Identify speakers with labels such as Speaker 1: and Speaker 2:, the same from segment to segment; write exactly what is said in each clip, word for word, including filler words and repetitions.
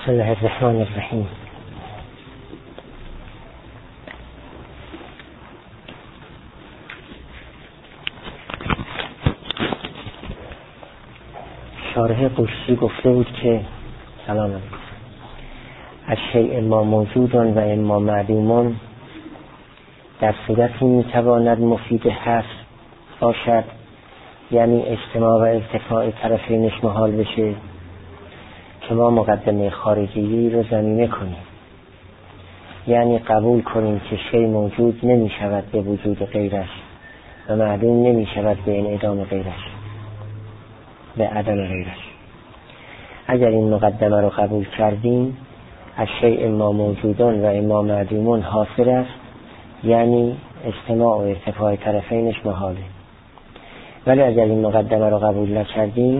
Speaker 1: بسم الله الرحمن الرحیم. شارح قشری گفته بود که سلام علیکم از شیء ما موجودان و اما معدومان در صورتی میتواند مفید حصر باشد، یعنی اجتماع و ارتفاع طرفینش محال بشه، که ما مقدمه خارجی رو ضمیمه کنیم، یعنی قبول کنیم که شیء موجود نمی شود به وجود غیرش و معدوم نمی شود به انعدام غیرش، به عدم غیرش. اگر این مقدمه رو قبول کردیم از شیء ما موجودان و اما معدومان حاصل است، یعنی اجتماع و ارتفاع طرفینش محاله. ولی اگر این مقدمه رو قبول نکردیم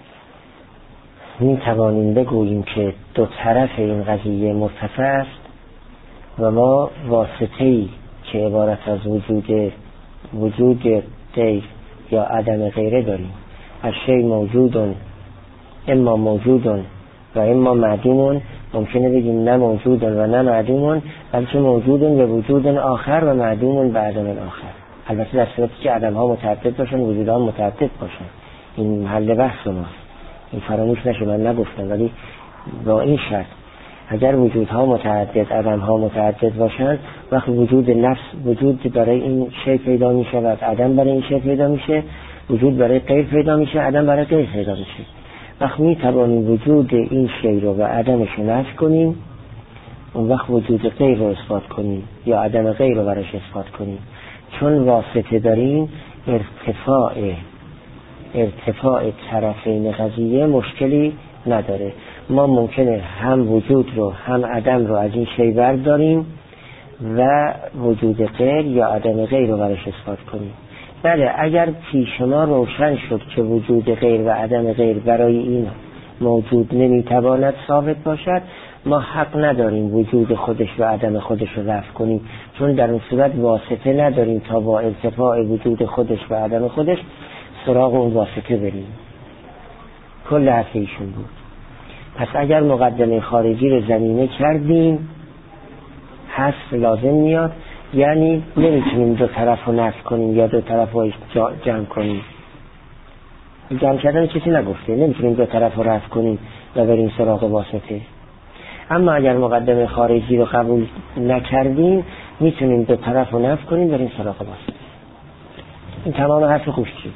Speaker 1: می توانیم بگوییم که دو طرف این قضیه مرتفع است و ما واسطه‌ای که عبارت از وجود وجود غیر یا عدم غیره داریم. از شیء موجودون اما موجودون و اما معدومون، ممکنه بگیم نه موجودون و نه معدومون، بلکه موجودون به وجود آخر و معدومون به عدم آخر. البته در صورتی که عدم ها متعدد باشن، وجود ها متعدد باشن. این محل بحث ماست، این فراموش نشه، من نگفتم، ولی با این شرط اگر وجودها متعدد، عدم ها متعدد باشن، وقت وجود نفس وجود برای این شیء پیدا می شود، عدم برای این شیء پیدا میشه، وجود برای غیر پیدا میشه، عدم برای غیر پیدا میشه. وقت می توانیم وجود این شیء رو و عدمش رو نفی کنیم، اون وقت وجود غیر رو اثبات کنیم یا عدم غیر رو براش اثبات کنیم، چون واسطه داریم. ارتفاع ارتفاع طرفین قضیه مشکلی نداره. ما ممکنه هم وجود رو هم عدم رو از این شیء برداریم و وجود غیر یا عدم غیر رو براش اثبات کنیم. بله، اگر پیش ما روشن شد که وجود غیر و عدم غیر برای این موجود نمیتواند ثابت باشد، ما حق نداریم وجود خودش و عدم خودش رو رفع کنیم، چون در اون صورت واسطه نداریم تا با ارتفاع وجود خودش و عدم خودش سراغ اون واسطه بریم. کل حرف ایشون بود. پس اگر مقدمه خارجی رو ضمیمه کردیم حذف لازم میاد، یعنی نمیتونیم دو طرف رو نفی کنیم یا دو طرف رو جمع کنیم. جمع کردن کسی نگفته، نمیتونیم دو طرف رو رفع کنیم و بریم سراغ واسطه. اما اگر مقدمه خارجی رو قبول نکردیم میتونیم دو طرف رو نفی کنیم بریم سراغ واسطه. این تمام حرف قشری بود.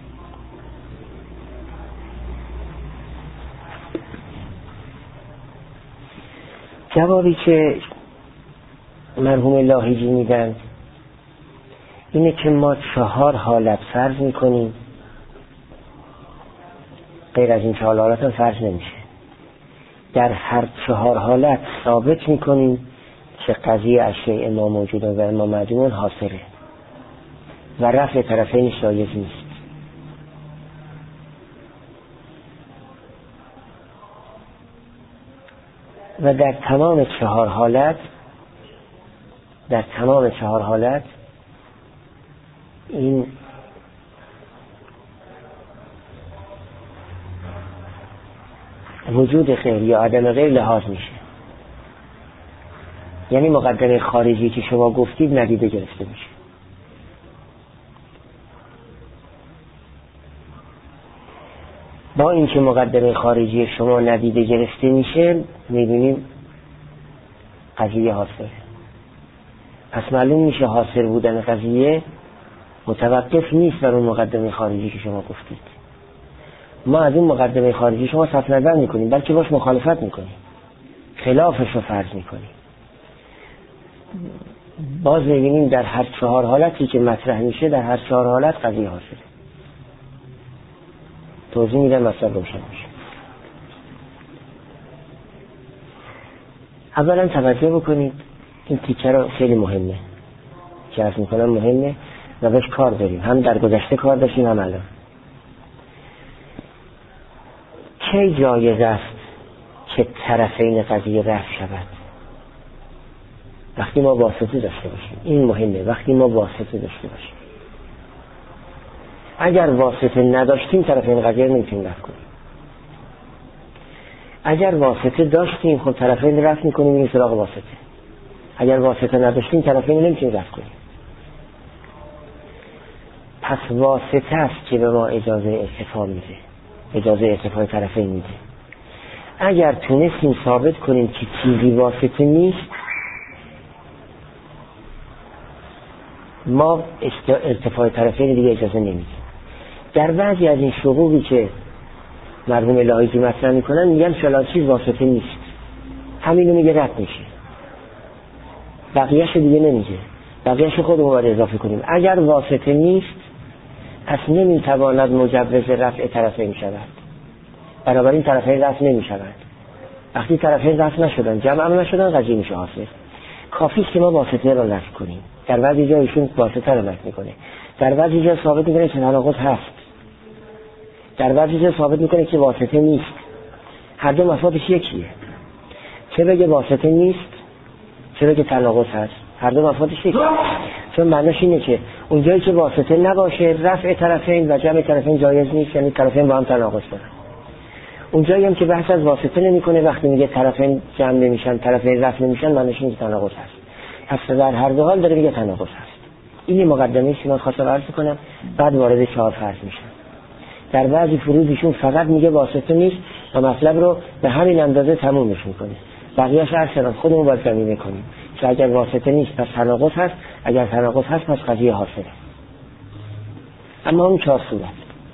Speaker 1: جوابی که مرحوم لاهیجی میدن اینه که ما چهار حالت فرض میکنیم، غیر از این چهار حالت هم فرض نمیشه. در هر چهار حالت ثابت میکنیم که قضیه از شیء ما موجود و اما معدوم حاصله و رفع طرفین شایز نیست. و در تمام چهار حالت در تمام چهار حالت این وجود غیر یا عدم غیر لحاظ میشه، یعنی مقدمه خارجی که شما گفتید ندیده گرفته میشه. با اینکه مقدمه خارجی شما ندیده گرفته میشه میبینیم قضیه حاصله. پس معلوم میشه حاصل بودن قضیه متوقف نیست بر اون مقدمه خارجی که شما گفتید. ما از اون مقدمه خارجی شما صرف نظر میکنیم، بلکه باش مخالفت میکنیم، خلافش رو فرض میکنیم. باز میبینیم در هر چهار حالتی که مطرح میشه در هر چهار حالت قضیه حاصله. توضیح میدم مثلا روشن میشه. اولا توجه بکنید، این تیکه رو خیلی مهمه که عرض میکنم مهمه و بهش کار داریم، هم در گذشته کار داشتیم هم الان. کی جایز است که طرفین قضیه رفع شود؟ وقتی ما واسطه داشته باشیم. این مهمه، وقتی ما واسطه داشته باشیم. اگر واسطه نداشتیم طرفین قضیه نمیتونیم رفع کنیم. اگر واسطه داشتیم خب طرفین رفت میکنیم این سراغ واسطه. اگر واسطه نداشتیم طرفین نمیتونیم رفت کنیم. پس واسطه است که به ما اجازه ارتفاع میده، اجازه ارتفاع طرفین میده. اگر تونستیم ثابت کنیم که چیزی واسطه نیست، ما ارتفاع طرفین دیگه اجازه نمیده. در بعضی از این شقوقی که مرحوم الهی که مطرح میکنن میگن فلان چیز واسطه نیست، همینو میگه رد میشه، بقیهش دیگه نمیگه، بقیهش خودمون باید اضافه کنیم. اگر واسطه نیست پس نمیتواند مجوز رفع طرفین شود، بنابراین طرفین رفع نمیشوند. وقتی طرفین رفع نشدن، جمع هم نشدن، قضیه میشه حاصل. کافی است که ما واسطه رو نفی کنیم. در بعضی جا ایشون واسطه رو نفی میکنه، در بعضی جا ثابت میکنه که تناقض هست، در بعضی جا ثابت میکنه که واسطه نیست. هر دو مفادش یکیه. چه بگه واسطه نیست، چه بگه تناقض هست، هر دو مفادش یکیه. چون معناش اینه که اونجایی که واسطه نباشه رفع طرفین و جمع طرفین جایز نیست، یعنی طرفین با هم تناقض دارن. اونجایی هم که بحث از واسطه نمیکنه، وقتی میگه طرفین جمع نمیشن، طرفین رفع نمیشن، معناش اینه که تناقض هست. پس در هر دو حال داره میگه تناقض هست. این مقدمه است که من خواستم عرض کنم، بعد وارد چهار فرض میشم. در بعضی فروضشون فقط میگه واسطه نیست و مطلب رو به همین اندازه تمومش میکنه، بقیه‌اش ارسلان خودمون باید زمینه کنیم که اگر واسطه نیست پس تناقض هست، اگر تناقض هست پس قضیه حاصله. اما اون چهار صورت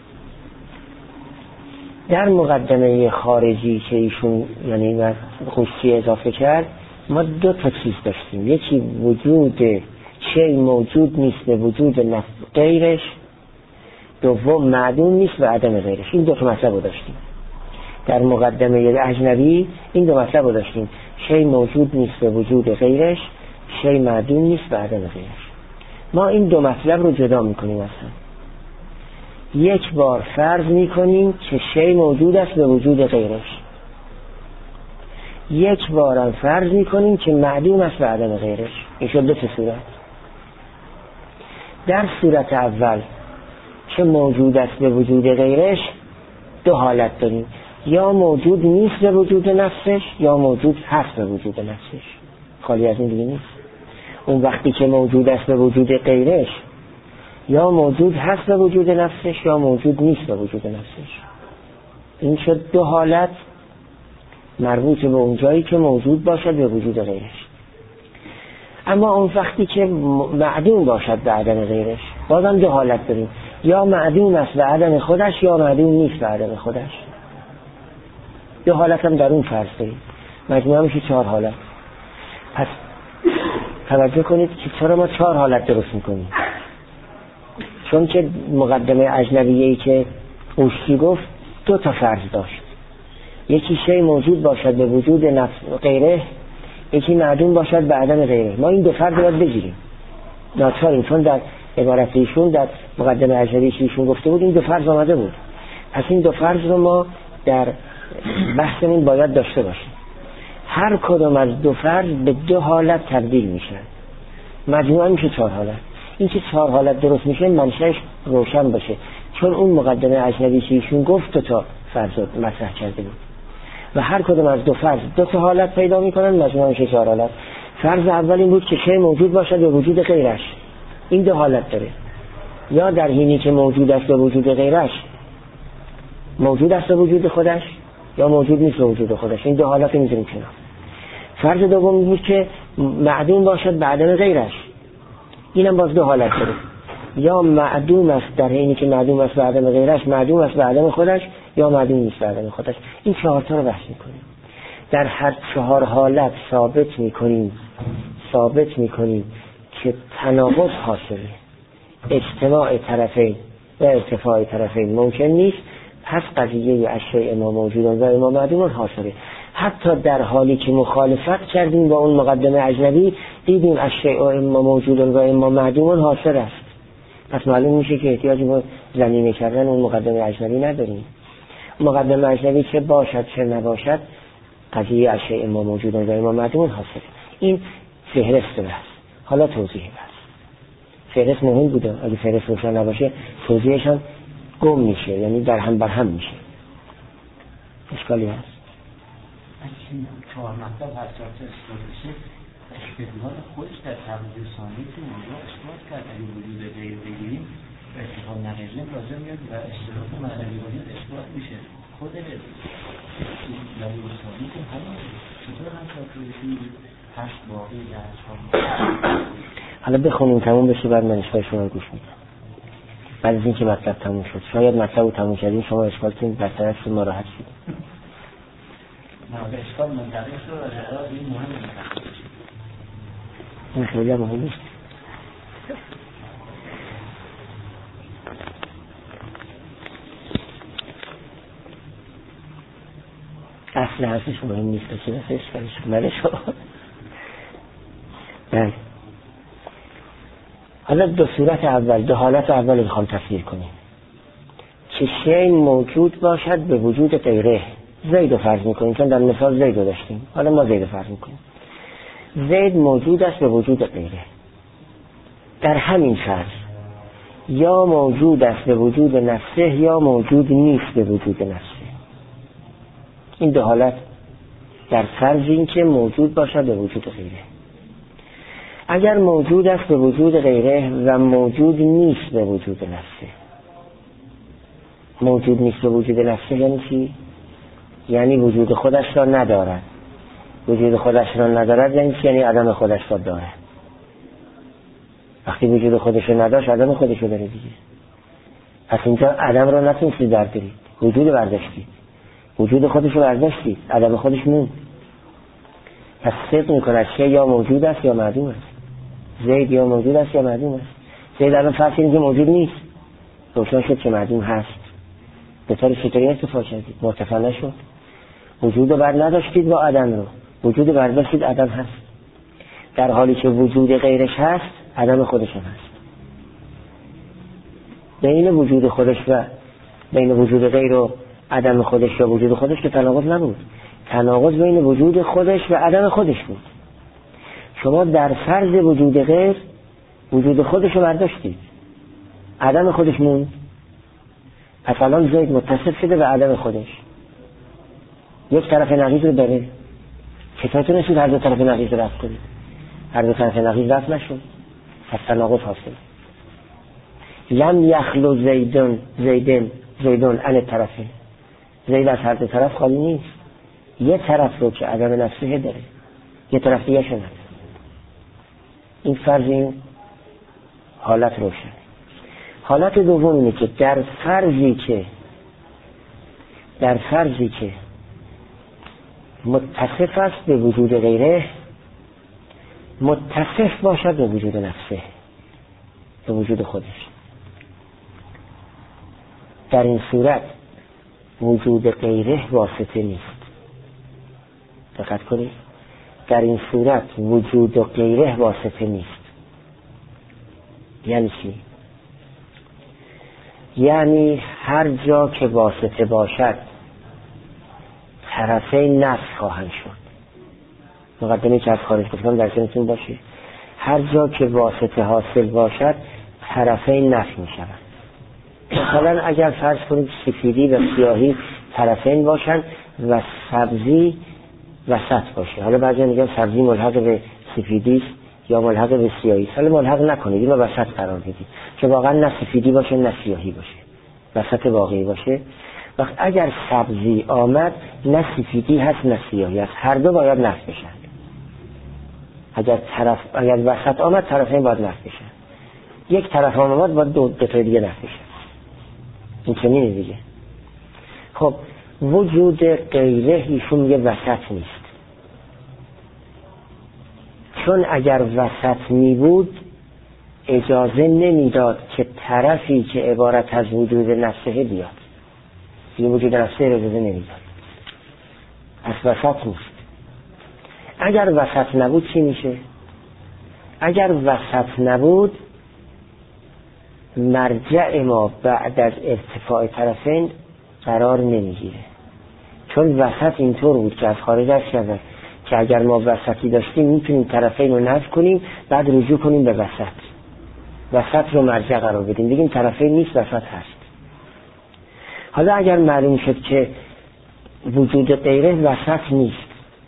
Speaker 1: در مقدمه خارجی که ایشون یعنی خوشی اضافه کرد، ما دو تا چیز داشتیم. یکی وجود چه موجود نیست به وجود نفس غیرش، دوم معدوم نیست به عدم غیرش. این دو تا مطلب رو داشتیم در مقدمه اجنبی. این دو مطلب رو داشتیم، شی موجود نیست به وجود غیرش، شی معدوم نیست به عدم غیرش. ما این دو مطلب رو جدا میکنیم. اصلا یک بار فرض میکنیم که شی موجود است به وجود غیرش، یک بارم فرض میکنیم که معدوم است به عدم غیرش. این شد دو تا صورت. در صورت اول که موجود است به وجود غیرش دو حالت داریم، یا موجود نیست به وجود نفسش یا موجود هست به وجود نفسش، خالی از این دیگه نیست. اون وقتی که موجود است به وجود غیرش یا موجود هست به وجود نفسش یا موجود نیست به وجود نفسش. این شد دو حالت مربوط به اون جایی که موجود باشد به وجود غیرش. اما اون وقتی که معدوم باشد به عدم غیرش بازم دو حالت داریم، یا معدوم است به عدم خودش یا معدوم نیست به عدم خودش. دو حالت هم در اون فرض داریم، مجموعه میشه چهار حالت. پس توجه کنید که چرا ما چهار حالت درست میکنیم. چون که مقدمه اجنبیه‌ای که اوشتی گفت دو تا فرض داشت، یکی شی موجود باشد به وجود نفس غیره، یکی معدوم باشد به عدم غیره. ما این دو فرض رو باید بگیریم، ناچاریم، چون در عبارت ایشون در مقدمه اجنبی که ایشون گفته بود این دو فرض آمده بود. پس این دو فرض رو ما در بحثمون باید داشته باشیم. هر کدوم از دو فرض به دو حالت تبدیل میشن، مجموعه میشه چهار حالت. این که چهار حالت درست میشه منشأش روشن باشه، چون اون مقدمه اجنبی که ایشون گفت دو تا فرض مطرح کرده بود و هر کدوم از دو فرض دو تا حالت پیدا میکنن، مجموعه میشه چهار حالت. فرض اول این بود که شی موجود باشد به وجود غیرش، این دو حالت داره، یا در حینی که موجود است به وجود غیرش موجود است به وجود خودش یا موجود نیست به وجود خودش. این دو حالت میذاریم کنار. فرض دوم بود که معدوم باشد به عدم غیرش، اینم باز دو حالت داره، یا معدوم است در حینی که معدوم است به عدم غیرش، معدوم است به عدم خودش یا معدوم نیست به عدم خودش. این چهار تا رو بحث میکنیم. در هر چهار حالت ثابت میکنیم ثابت میکنیم که تناقض حاصله، اجتماع طرفین و ارتفاع طرفین ممکن نیست، پس قضیه اشیاء ما موجودان و اما معدومان حاصله. حتی در حالی که مخالفت کردیم با اون مقدمه اجنبی دیدیم اشیاء ما موجودان و اما معدومان حاصل است. پس معلوم میشه که احتیاجی به زمینه کردن اون مقدمه اجنبی نداریم. مقدمه اجنبی چه باشد چه نباشد قضیه اشیاء ما موجودان و اما معدومان حاصله. این فهرست بحث. حالا توضیح بحث. فهرست مهم بوده، اگه فهرست روشن نباشه توضیحش هم گم میشه، یعنی در هم بر هم میشه. اشکالی هست؟
Speaker 2: این چهار مطلب هر چهار تا اثبات بشه استدلال خودش در تقریض ثانی که اونجا اثبات کرد اگه وجود غیر بگیریم و اتفاق نقیزیم لازم میاد و اشتراک معنوی باید اثبات میشه خود لازم ثانی که همه چطور هم شاکرشی هشت باقی در چهار
Speaker 1: حالا بخونیم تموم بشه بعد من اشکال شما رو گوش میدم. بعد از این که مطلب تموم شد شاید مطلب رو تموم کردیم شما اشکال کنید بر طرف ما راحت شد.
Speaker 2: نه به اشکال منطقه شد و جراد این مهم منطقه شد
Speaker 1: این خیلی هم مهم نیست. اصل حرفش مهم نیست که بسه اشکالش کنه شما. بله حالا دو صورت اول دو حالت اول میخوام تفسیر کنیم که شیء موجود باشد به وجود غیره. زید رو فرض میکنیم چون در مثال زید رو داشتیم حالا ما زید رو فرض میکنیم. زید موجود است به وجود غیره. در همین فرض یا موجود است به وجود نفسه یا موجود نیست به وجود نفسه. این دو حالت در فرض این که موجود باشد به وجود غیره. اگر موجود است به وجود غیره و موجود نیست به وجود نفسه. موجود نیست به وجود نفسه یعنی چی؟ یعنی وجود خودش را ندارد. وجود خودش را ندارد یعنی چی؟ یعنی عدم خودش را دارد. وقتی وجود خودش را نداشت عدم خودش را داره دیگه. پس اینجا عدم را نتونستید بردارید، وجود برداشتید. وجود خودش رو برداشتید، عدم خودش موند. پس صدق میکنه شیء یا موجود است یا معدوم است. زید یا موجود است یا معدوم است. زید الان فرض کنید که موجود نیست، روشن شد که معدوم هست. به طور چطوری اتفاق شدید؟ مرتفع نشد. وجود رو بر نداشتید با عدم رو، وجود برداشتید عدم هست. در حالی که وجود غیرش هست عدم خودش هم هست. بین وجود خودش و بین وجود غیر و عدم خودش یا وجود خودش که تناقض نبود. تناقض بین وجود خودش و عدم خودش بود. شما در فرض وجود غیر وجود خودش رو برداشتید، عدم خودش موند. پس الان زید متصف شده به عدم خودش. یک طرف نقیض رو داره. چطور تونستید هر دو طرف نقیض رو رفت کنید؟ هر دو طرف نقیض رفت نشد. پس تناقض حاصل. لم یخلو زیدون زیدن زیدون ان طرفه. زید از هر دو طرف خالی نیست. یه طرف رو که عدم نفسه داره، یه طرف دیگه شده. این فرض این حالت روشن. حالت دوم اینه که در فرضی که در فرضی که متصف است به وجود غیره متصف باشد به وجود نفسه، به وجود خودش. در این صورت وجود غیره واسطه نیست. دقت کنید، در این صورت وجود غیره واسطه نیست. یعنی چی؟ یعنی هر جا که واسطه باشد طرفین نفس خواهند شد. مقدمه که از خارج گفتم در ذهنتون باشه. هر جا که واسطه حاصل باشد طرفین نفس می شود. مثلا اگر فرض کنید سفیدی و سیاهی طرفین باشند و سبزی وسط باشه. حالا بعضی میگن سبزی ملحق به سفیدی یا ملحق به سیاهی. حالا ملحق نکنید، اینو وسط قرار بدید که واقعا نه سفیدی باشه نه سیاهی باشه، وسط واقعی باشه. وقت اگر سبزی آمد نه سفیدی هست نه سیاهی هست، هر دو باید نفس بشن. اگر طرف اگر وسط آمد طرفین باید نفس بشن. یک طرف آمد باید دو دو تا دیگه نفس بشن. این چنینه دیگه. خب وجود غیره ایشون میگه وسط نیست، چون اگر وسط می بود اجازه نمیداد که طرفی که عبارت از وجود نفسه بیاد. این وجود نفسه اجازه نمیداد، از وسط نیست. اگر وسط نبود چی میشه؟ اگر وسط نبود مرجع ما بعد از ارتفاع طرفین قرار نمیگیره، چون وسط اینطور بود که از خارج از شده که اگر ما وسطی داشتیم میتونیم طرفین رو نفی کنیم بعد رجوع کنیم به وسط، وسط رو مرجع قرار بدیم بگیم طرفین نیست وسط هست. حالا اگر معلوم شد که وجود غیره وسط نیست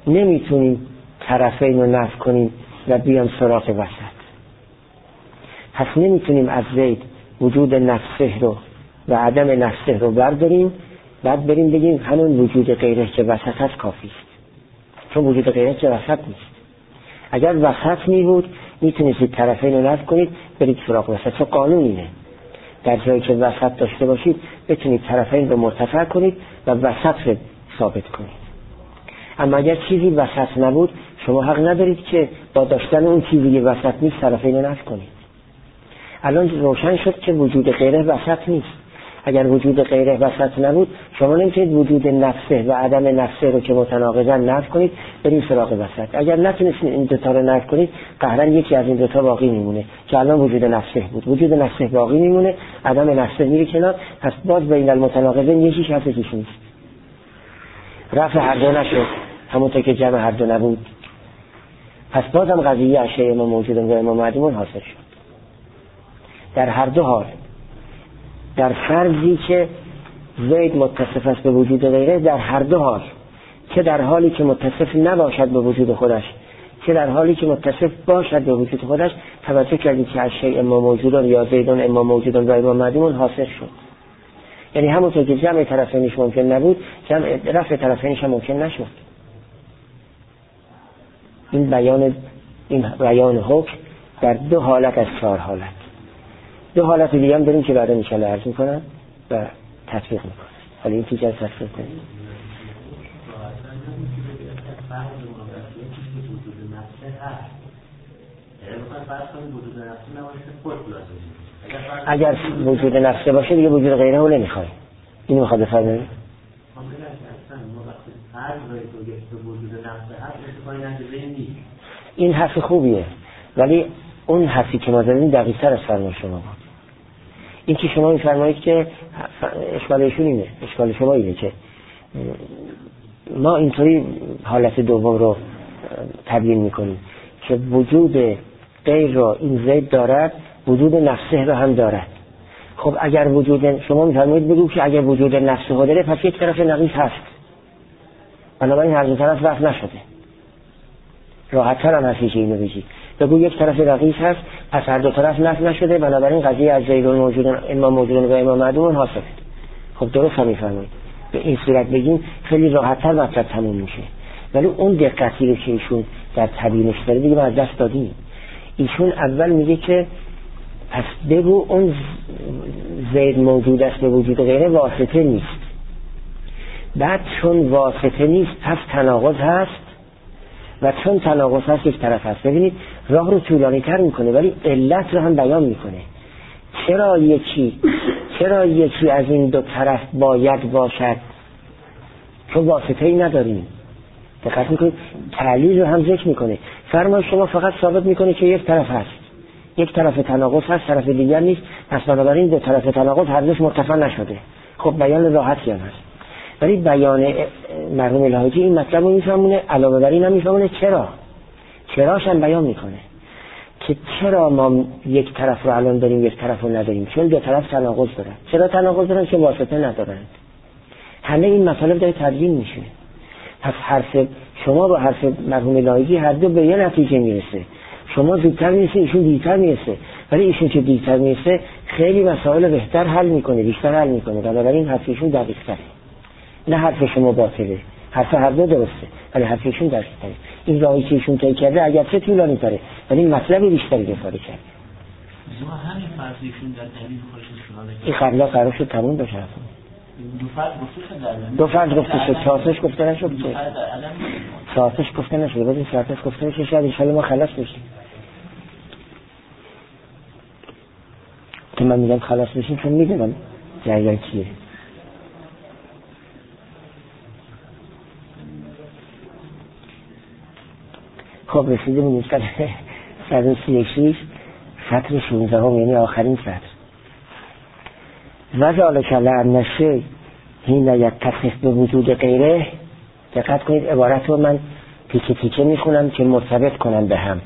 Speaker 1: نمیتونیم طرفین رو نفی کنیم و بیان سراغ وسط. پس نمیتونیم از زید وجود نفسه رو و عدم نفسه رو برداریم بعد بریم بگیم همون وجود غیره که وسط هست کافی است، چون وجود غیره که وسط نیست. اگر وسط می بود میتونید طرفین رو نفی کنید برید سراغ وسط، چون قانون اینه در جایی که وسط داشته باشید بتونید طرفین رو مرتفع کنید و وسط رو ثابت کنید. اما اگر چیزی وسط نبود شما حق ندارید که با داشتن اون چیزی که وسط نیست طرفین رو نفی کنید. الان روشن شد که وجود غیره وسط نیست. اگر وجود غیره وسط نبود شما نمیتونید وجود نفسه و عدم نفسه رو که متناقضن نفی کنید برید سراغ وسط. اگر نتونستید این دوتا رو نفی کنید قهرا یکی از این دوتا باقی میمونه که الان وجود نفسه بود. وجود نفسه باقی میمونه، عدم نفسه میره کنار، پس باز بین المتناقضین یکیش هست یکیش نیست. رفع هر دو نشد، همونطور که جمع هر دو نبود. پس بازم قضیه اشیاء ما موجودن و ما معدومون حاصل شد. در هر دو حال، در فرضی که زید متصف است به وجود غیره، در هر دو حال، که در حالی که متصف نباشد به وجود خودش که در حالی که متصف باشد به وجود خودش، توجه کردید که اشیاء ما موجودن یا زیدون اما موجودن و اما معدومون حاصل شد. یعنی همونطور که جمع طرفینش ممکن نبود جمع رفع طرفینش هم ممکن نشد. این بیان این بیان حکم در دو حالت از چهار حالت. دو حالت دیگه هم داریم که بعدا انشاءالله عرض میکنم و تطبیق میکنم. حالا این تیجه تطبیق کنیم. اگر وجود نفسه باشه دیگه وجود غیره رو نمیخوایم. اینو میخواد بفرمایید. این حرف خوبیه ولی اون حرفی که ما زدیم دقیق تر از فرمان شما بود. این که شما میفرمایید که اشکال ایشون اینه، اشکال شما اینه که ما اینطوری حالت دوم رو تبیین میکنیم که وجود غیر رو این زید دارد، وجود نفسه رو هم دارد. خب اگر وجود شما میفرمایید بگو که اگر وجود نفسه رو داره پس یک طرف نقیص هست، بنابراین هر دو طرف وقت نشده. راحت تر هم هستی که اینو بگید. بگو یک طرف رقیص هست پس هر دو طرف نفی نشده، بنابراین قضیه از زیدون موجودن اما موجودن و اما معدومون حاصله. خب درست هم میفرمایید. به این صورت بگیم خیلی راحت تر مطلب تموم میشه. ولی اون دقتی رو که ایشون در تبیینش داره دیگه ما از دست دادیم. ایشون اول میگه که پس بگو اون زید موجود است به وجود غیره واسطه نیست. بعد چون واسطه نیست پس تناقض هست و چون تناقض هست یک طرف هست. ببینید راه رو طولانی تر میکنه ولی علت رو هم بیان میکنه. چرا یکی چرا یکی از این دو طرف باید باشد؟ چون واسطه ای نداریم. دقت میکنید تعلیل رو هم ذکر میکنه. فرمان شما فقط ثابت میکنه که یک طرف هست، یک طرف تناقض هست، طرف دیگر نیست، پس بنابراین دو طرف تناقض هر دوش مرتفع نشده. خب بیان راحتی هم هست. ولی بیان مرحوم الهاجی این مطلب رو میفهمونه، علاوه بر این هم میفهمونه چرا چراش هم بیان میکنه که چرا ما یک طرف رو الان داریم یک طرف رو نداریم. چون دو طرف تناقض دارن. چرا تناقض دارن؟ که واسطه ندارن. همه این مطالب داره تبیین میشه. پس حرف شما با حرف مرحوم الهاجی هر دو به یه نتیجه میرسه. شما زودتر میرسه، ایشون دیرتر میرسه. ولی ایشون که دیرتر میرسه خیلی مسائل بهتر حل میکنه، بیشتر حل میکنه. بنابراین حرف ایشون دقیق تره. نه حرف شما باطله، حرف هر دو درسته ولی حرف ایشون دقیق تره. این راهی که ایشون طی کرده اگر چه طولانی تره ولی مطلب بیشتری افاده کرده.
Speaker 2: زما همین فرض ایشون در دلیل خودش استفاده کرد.
Speaker 1: این قبلا قرار شد تموم بشه.
Speaker 2: دو فرض گفته شد.
Speaker 1: دو فرض گفته شد، چهارتاش گفته نشد. چهارتاش گفته نشد. بعد چهارتاش گفته نشه شاید ان شاءالله ما خلاص بشیم. که من میگم خلاص بشیم چون میدونم جریان چیه. خب رسیدیم این نسخه صد و سی و شش سطر شانزده هم یعنی آخرین سطر. و ذالک لأن الشیء حین یتصف به وجود غیره. دقت کنید عبارت رو من تیکه تیکه میخونم که مرتبط کنم به هم.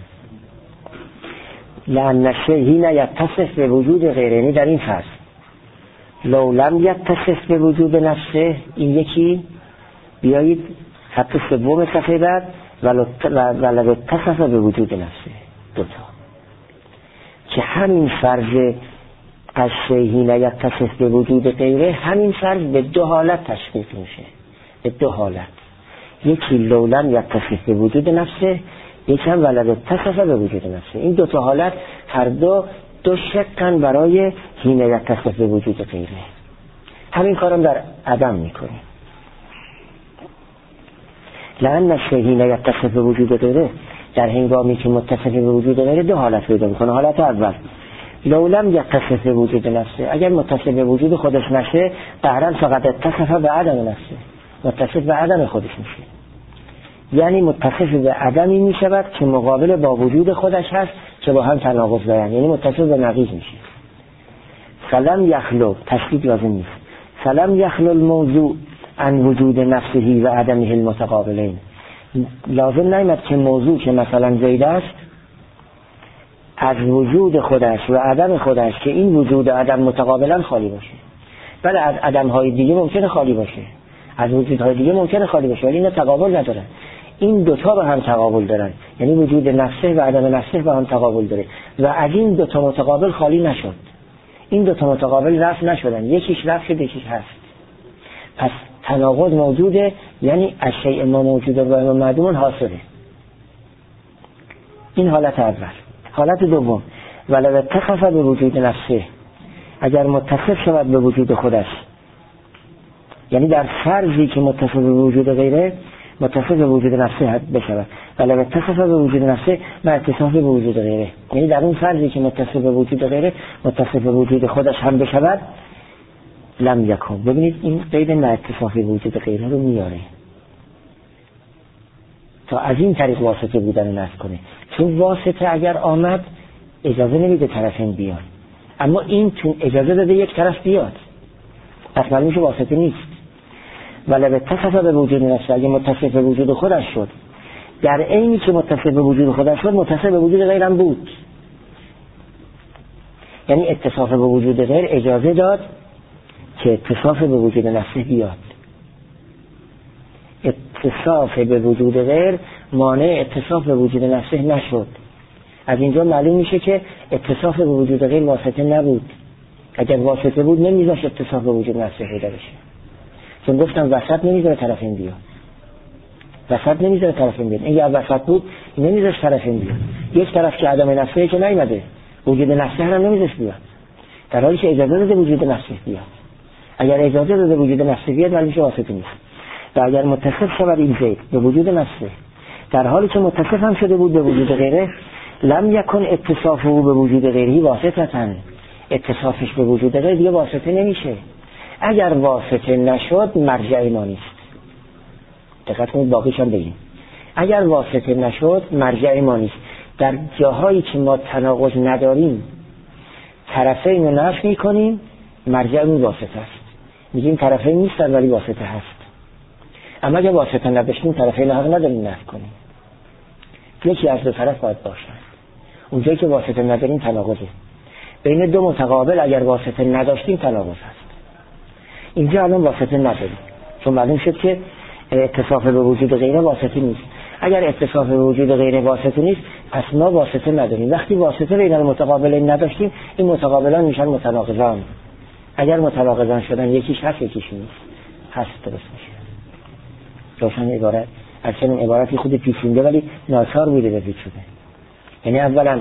Speaker 1: لأن الشیء حین یتصف به وجود غیره، یعنی در این فصل لو لم یتصف به وجود نفسه، این یکی بیایید خط سوم صفحه بعد ولو اتصف به وجود نفسه، دوتا که همین فرض از شیء لا یتصف به وجود غیره، همین فرض به دو حالت تشخیص میشه، به دو حالت، یکی لولم یتصف به وجود نفسه، یکی هم ولو اتصف به وجود نفسه. این دو تا حالت هر دو دو شکن برای حین یتصف به وجود غیره. همین کارم در عدم میکنیم. لأن الشیء حین یتصف به وجود غیره، در هنگامی که متصف به وجود غیره دو حالت پیدا میکنه. حالت اول لولم یتصف به وجود نفسه، اگر متصف به وجود خودش نشه قهرن فقط اتصف به عدم نفسه، متصف به عدم خودش میشه، یعنی متصف به عدمی میشود که مقابل با وجود خودش هست که با هم تناقض دارن، یعنی متصف به نقیض میشه. فلم یخلو، تشدید لازم نیست، فلم یخلو الموضوع عن وجود نفسه و عدمه المتقابلین، لازم نیامد که موضوع که مثلا زید است از وجود خودش و عدم خودش که این وجود و عدم متقابلا خالی باشه، بله از عدم‌های دیگه ممکنه خالی باشه، از وجودهای دیگه ممکنه خالی باشه، ولی اینا تقابل ندارن. این دوتا به هم تقابل دارن، یعنی وجود نفسه و عدم نفسه به هم تقابل داره و از این دوتا متقابل خالی نشد، این دوتا متقابل رفع نشدن، یکیش رفع شد یکیش هست، پس تناقض موجوده، یعنی الشیء ما موجوده و ما معدوم حاصله. این حالت اول. حالت دوم ولو اتصف به وجود نفسه، اگر متصف شود به وجود خودش، یعنی در فرضی که متصف به وجود غیره متصف به وجود نفسه بشود، ولو اتصف به وجود نفسه با اتصاف به وجود غیره، یعنی در اون فرضی که متصف به وجود غیره متصف به وجود خودش هم بشود، لم یکن. ببینید این قید نه اتصاف به وجود غیره رو میاره تا از این طریق واسطه بودن نفس کنه، چون واسطه اگر آمد اجازه نمیده طرفین بیاد، اما این چون اجازه داده یک طرف بیاد، پس معلومه واسطه نیست. ولو اتصف به وجود نفسه، اگه متصف به وجود خودش شد، در عینی که متصف به وجود خودش شد متصف به وجود غیرم بود، یعنی اتصاف به وجود غیر اجازه داد که اتصاف به وجود نفسه بیاد. اتصاف به وجود غیر مانع اتصاف به وجود نفسه نشد. از اینجا معلوم میشه که اتصاف به وجود غیر واسطه نبود، اگر واسطه بود نمیذاش اتصاف به وجود نفسه پیدا بشه، چون گفتم وسط نمیذاره طرفین بیاد، وسط نمیذاره طرفین بیاد، این یا وسط بود نمیذاش طرفین بیاد، یک طرف که عدم نفسه که نیامده، وجود نفسه هم نمیذاش بیاد، در حالی که اجازه داده وجود نفسه بیاد. اگر اجازه داده وجود نفسه بیاد معلومه واسطه نیست. و اگر متصف شود این زید به وجود نفسه در حالی که متصف هم شده بود به وجود غیره، لم یکن اتصافه به وجود غیری واسطه، اتصافش به وجود غیر دیگه واسطه نمیشه. اگر واسطه نشد مرجع ما نیست. دقت کنید باقیش هم بگیم. اگر واسطه نشد مرجع ما نیست. در جاهایی که ما تناقض نداریم طرفین رو نفی میکنیم، مرجعمون واسطه است، میگیم طرفین نیستن ولی واسطه هست. اما اگر واسطه نداشتیم طرفین حق نداریم نفی کنیم، یکی از دو طرف باید باشن. اونجایی که واسطه نداریم تناقضه. بین دو متقابل اگر واسطه نداشتیم تناقض هست. اینجا الان واسطه نداریم، چون معلوم شد که اتصاف به وجود غیره واسطه نیست. اگر اتصاف به وجود غیره واسطه نیست، پس ما واسطه نداریم. وقتی واسطه بین المتقابلین نداشتیم، این متقابلان میشن متناقضان. اگر متناقضان شدن یکیش هست یکیش نیست، هست درست میشه. روشن عبارت اصلا عبارتی خود پیچیده ولی ناچار بوده بپیچ شده. یعنی اولا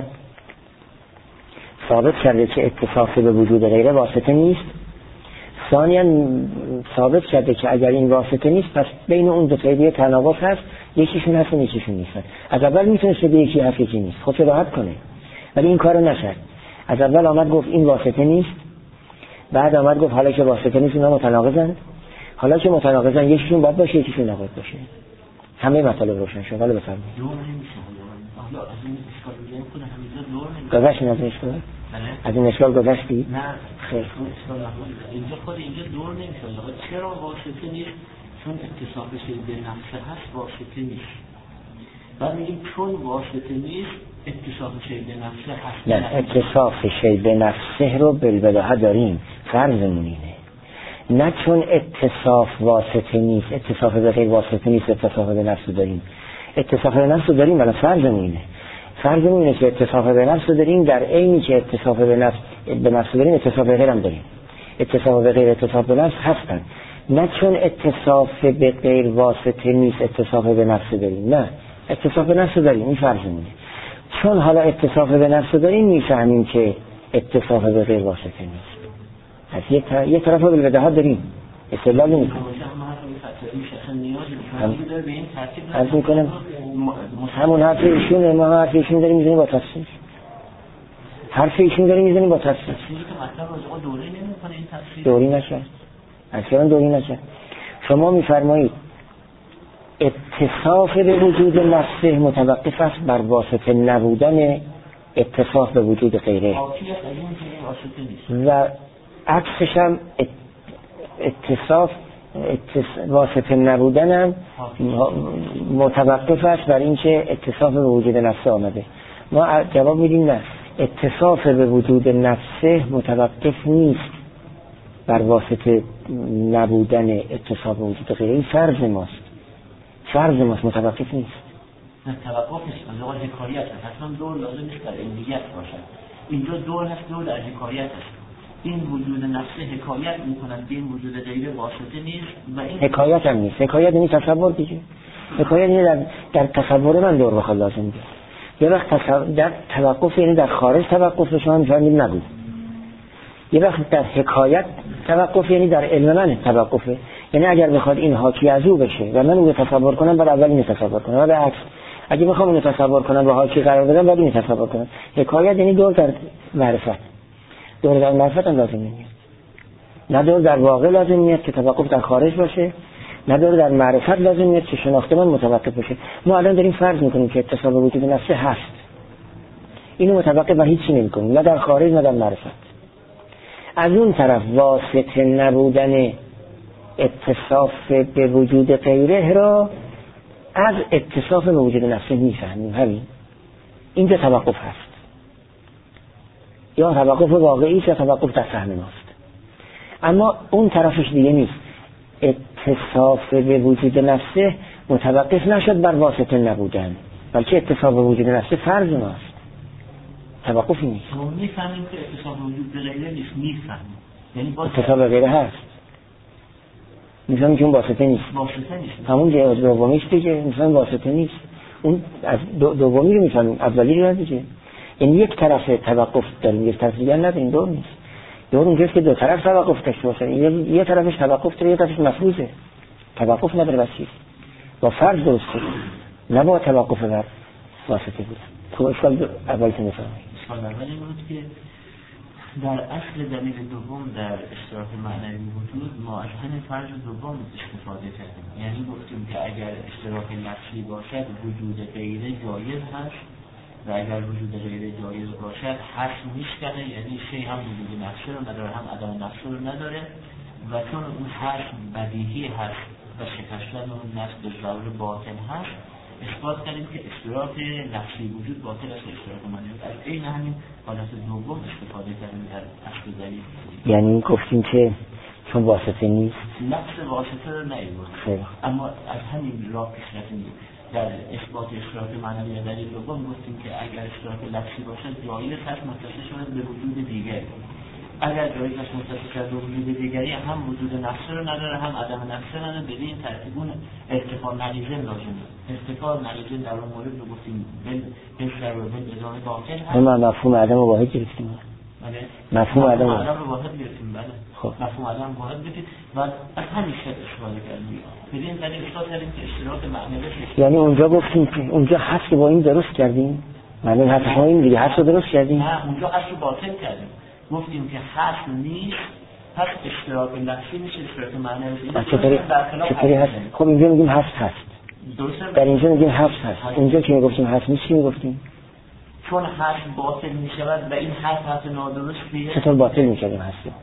Speaker 1: ثابت کرده که اتصاف به وجود غیره واسطه نیست، ثانیا ثابت کرده که اگر این واسطه نیست پس بین اون دو تا دیگه تناقض هست، یکیشون هست و یکیشون نیست. از اول میتونست بگه یکی هست یکی نیست، خودش راحت کنه، ولی این کارو نشد. از اول آمد گفت این واسطه نیست، بعد آمد گفت حالا که واسطه نیست اونا متناقضن، حالا که متناقضن یکیشون باید باشه یکیشون نباید باشه. همه مطالب روشن شد. حالا بفرمایید.
Speaker 2: حالا از این اشکال میگم خود همیشه دور نمیشه.
Speaker 1: گذشت از این اشکال؟ از این اشکال گذشتی؟
Speaker 2: نه خیر. اشکال نبود. اینجا خود اینجا دور نمیشه. چرا واسطه نیست؟ چون اتصاف شی به نفسه هست واسطه نیست. بعد میگیم چون واسطه نیست اتصاف شی به نفسه هست.
Speaker 1: نه اتصاف شی به نفسه رو بالبداهه داریم. فرضمون اینه نه چون اتصاف واسطه نیست، اتصاف به غیر واسطه نیست، اتصاف به نفس داریم. اتصاف به نفس داریم، ولی فرض اینه فرض اینه که اتصاف به نفس داریم، در عینی که اتصاف به نفس به نفس داریم اتصاف به غیر هم داریم. اتصاف به غیر اتصاف به نفس هستن. نه چون اتصاف به غیر واسطه نیست اتصاف به نفس داریم، نه اتصاف به نفس داریم، این فرض اینه. چون حالا اتصاف به نفس داریم میفهمیم که اتصاف به غیر واسطه نیست. از یه طرف یه طرف رو بالبداهه داریم، استدلال نمی‌کنیم. از میکنم همون حرف ایشونه، ما حرف ایشون داریم میزنیم با تفسیر. حرف ایشون داریم میزنیم با تفسیر. دوری نشه. اصلا دوری نشه. شما میفرمایید اتصاف به وجود نفسه متوقف است بر واسطه نبودن اتصاف به وجود غیره. و عکسش هم اتصاف واسطه نبودن هم متوقف است بر اینکه اتصاف به وجود نفسه آمده. ما جواب میدیم نه، اتصاف به وجود نفسه متوقف نیست بر واسطه نبودن اتصاف به وجود غیره. این فرض ماست، فرض ماست، متوقف نیست.
Speaker 2: نه توقف نیست، از اول حکایت هست. حتما دور لازم نیست در عینیت باشد. اینجا دور هست، دور در حکایت هست. این وجود نفسه حکایت میکنند به این وجود غیره واسطه نیست و این
Speaker 1: حکایت هم نیست. حکایت یعنی تصور دیگه. حکایت یعنی در, در تصور من دور بخواد لازم دیگه. یه وقت تصور در توقف یعنی در خارج توقف شما میفهمید نبود. یه وقت در حکایت توقف یعنی در علم من توقفه. یعنی اگر بخواد این حاکی از او بشه و من اون تصور کنم بعد اول اینو تصور کنم و بالعکس اگه بخوام اینو تصور کنم و حاکی قرار بدم بعد اینو تصور کنم. حکایت یعنی دور در معرفت. دور در معرفت هم لازم نیست. نه دور در واقع لازم نیست که توقف در خارج باشه، نه دور در معرفت لازم نیست که شناخت من متوقف باشه. ما الان داریم فرض میکنیم که اتصال به وجود نفسه هست. اینو متوقف بر هیچ چیزی نمی‌کنیم، نه در خارج نه در معرفت. از اون طرف واسطه نبودن اتصاف به وجود غیره را از اتصاف به وجود نفسه میفهمیم. همین اینجا توقف هست، یا توقف واقعی است یا توقف در فهم ماست. اما اون طرفش دیگه نیست. اتصاف به وجود نفسه متوقف نشد بر واسطه نبودن، بلکه اتصاف به وجود نفسه فرض ماست، توقفی نیست.
Speaker 2: ما میفهمیم که اتصاف به وجود غیره نیست، میفهمیم یعنی
Speaker 1: اتصاف به غیره هست، میفهمیم که اون واسطه نیست.
Speaker 2: واسطه نیست
Speaker 1: همون جهاز دومیش دیگه، میفهمیم واسطه نیست. اون از دو دومی رو میفهمیم، اولی رو ندیگه. یعنی یک طرف توقف داریم، یک طرف دیگر نداریم. دور نیست. دور اونجاست که دو طرف توقف داشته باشن. یه یه طرفش توقف داره، یه طرفش مفروضه. توقف نداره واسه با فرض درسته، نه با توقف بر واسطه بود. تو اشکال اولی که میفهمیم.
Speaker 2: اشکال اولی بود که در اصل دلیل دوم در اشتراک معنوی وجود ما از همین فرض دوم استفاده کردیم. یعنی گفتیم که اگر اشتراک نفسی باشد وجود غیره جایز هست و اگر وجود غیره جایز باشد حشم میشکنه، یعنی شی هم وجود نفسی رو نداره هم عدم نفسی رو نداره و چون اون حشم بدیهی هست و شکستن اون نفس به ظاهر باطن هست، اثبات کردیم که اشتراک نفسی وجود باطل است، اشتراک معنوی. از این همین حالت دوم استفاده کردیم در اصل دلیل.
Speaker 1: یعنی گفتیم که چون واسطه نیست،
Speaker 2: نفس واسطه رو نیاورد، اما از همین راه پیش رفتیم در اثبات اشتراک معنوی در دلیل دوم گفتیم که اگر اشتراک لفظی باشد جایز هست متصل شود به وجود دیگر. اگر جایز هست متصل شود به وجود دیگری هم وجود نفس رو نداره هم عدم نفس رو نداره. به این ترتیبون ارتفاع نریزن لازمه. ارتفاع نریزن در اون مورد رو گفتیم بهتر و به ادامه باطل هست.
Speaker 1: ما مفهوم عدم واحد گرفتیم.
Speaker 2: بله.
Speaker 1: مفهوم عدم
Speaker 2: واحد گرفتیم. بله.
Speaker 1: خب.
Speaker 2: مفهوم عدم واحد گرفتیم و از همین شکل استفاده کردیم. بدین دلیل اثبات کردیم که اشتراک معنوی.
Speaker 1: یعنی اونجا گفتیم که اونجا هست که با این درست کردیم. معنی حرف ما این دیگه هست رو درست کردیم.
Speaker 2: نه اونجا هست رو باطل کردیم. گفتیم که هست نیست، پس اشتراک نفسی میشه، اشتراک معنوی.
Speaker 1: چطوری چطوری هست؟ خب اینجا میگیم هست هست. در اینجا میگیم هست هست. اونجا که میگفتیم هست نیست چی میگفتیم؟
Speaker 2: چون هست باطل میشود و این هست هست نادرستیه.
Speaker 1: چطور باطل میشود هست؟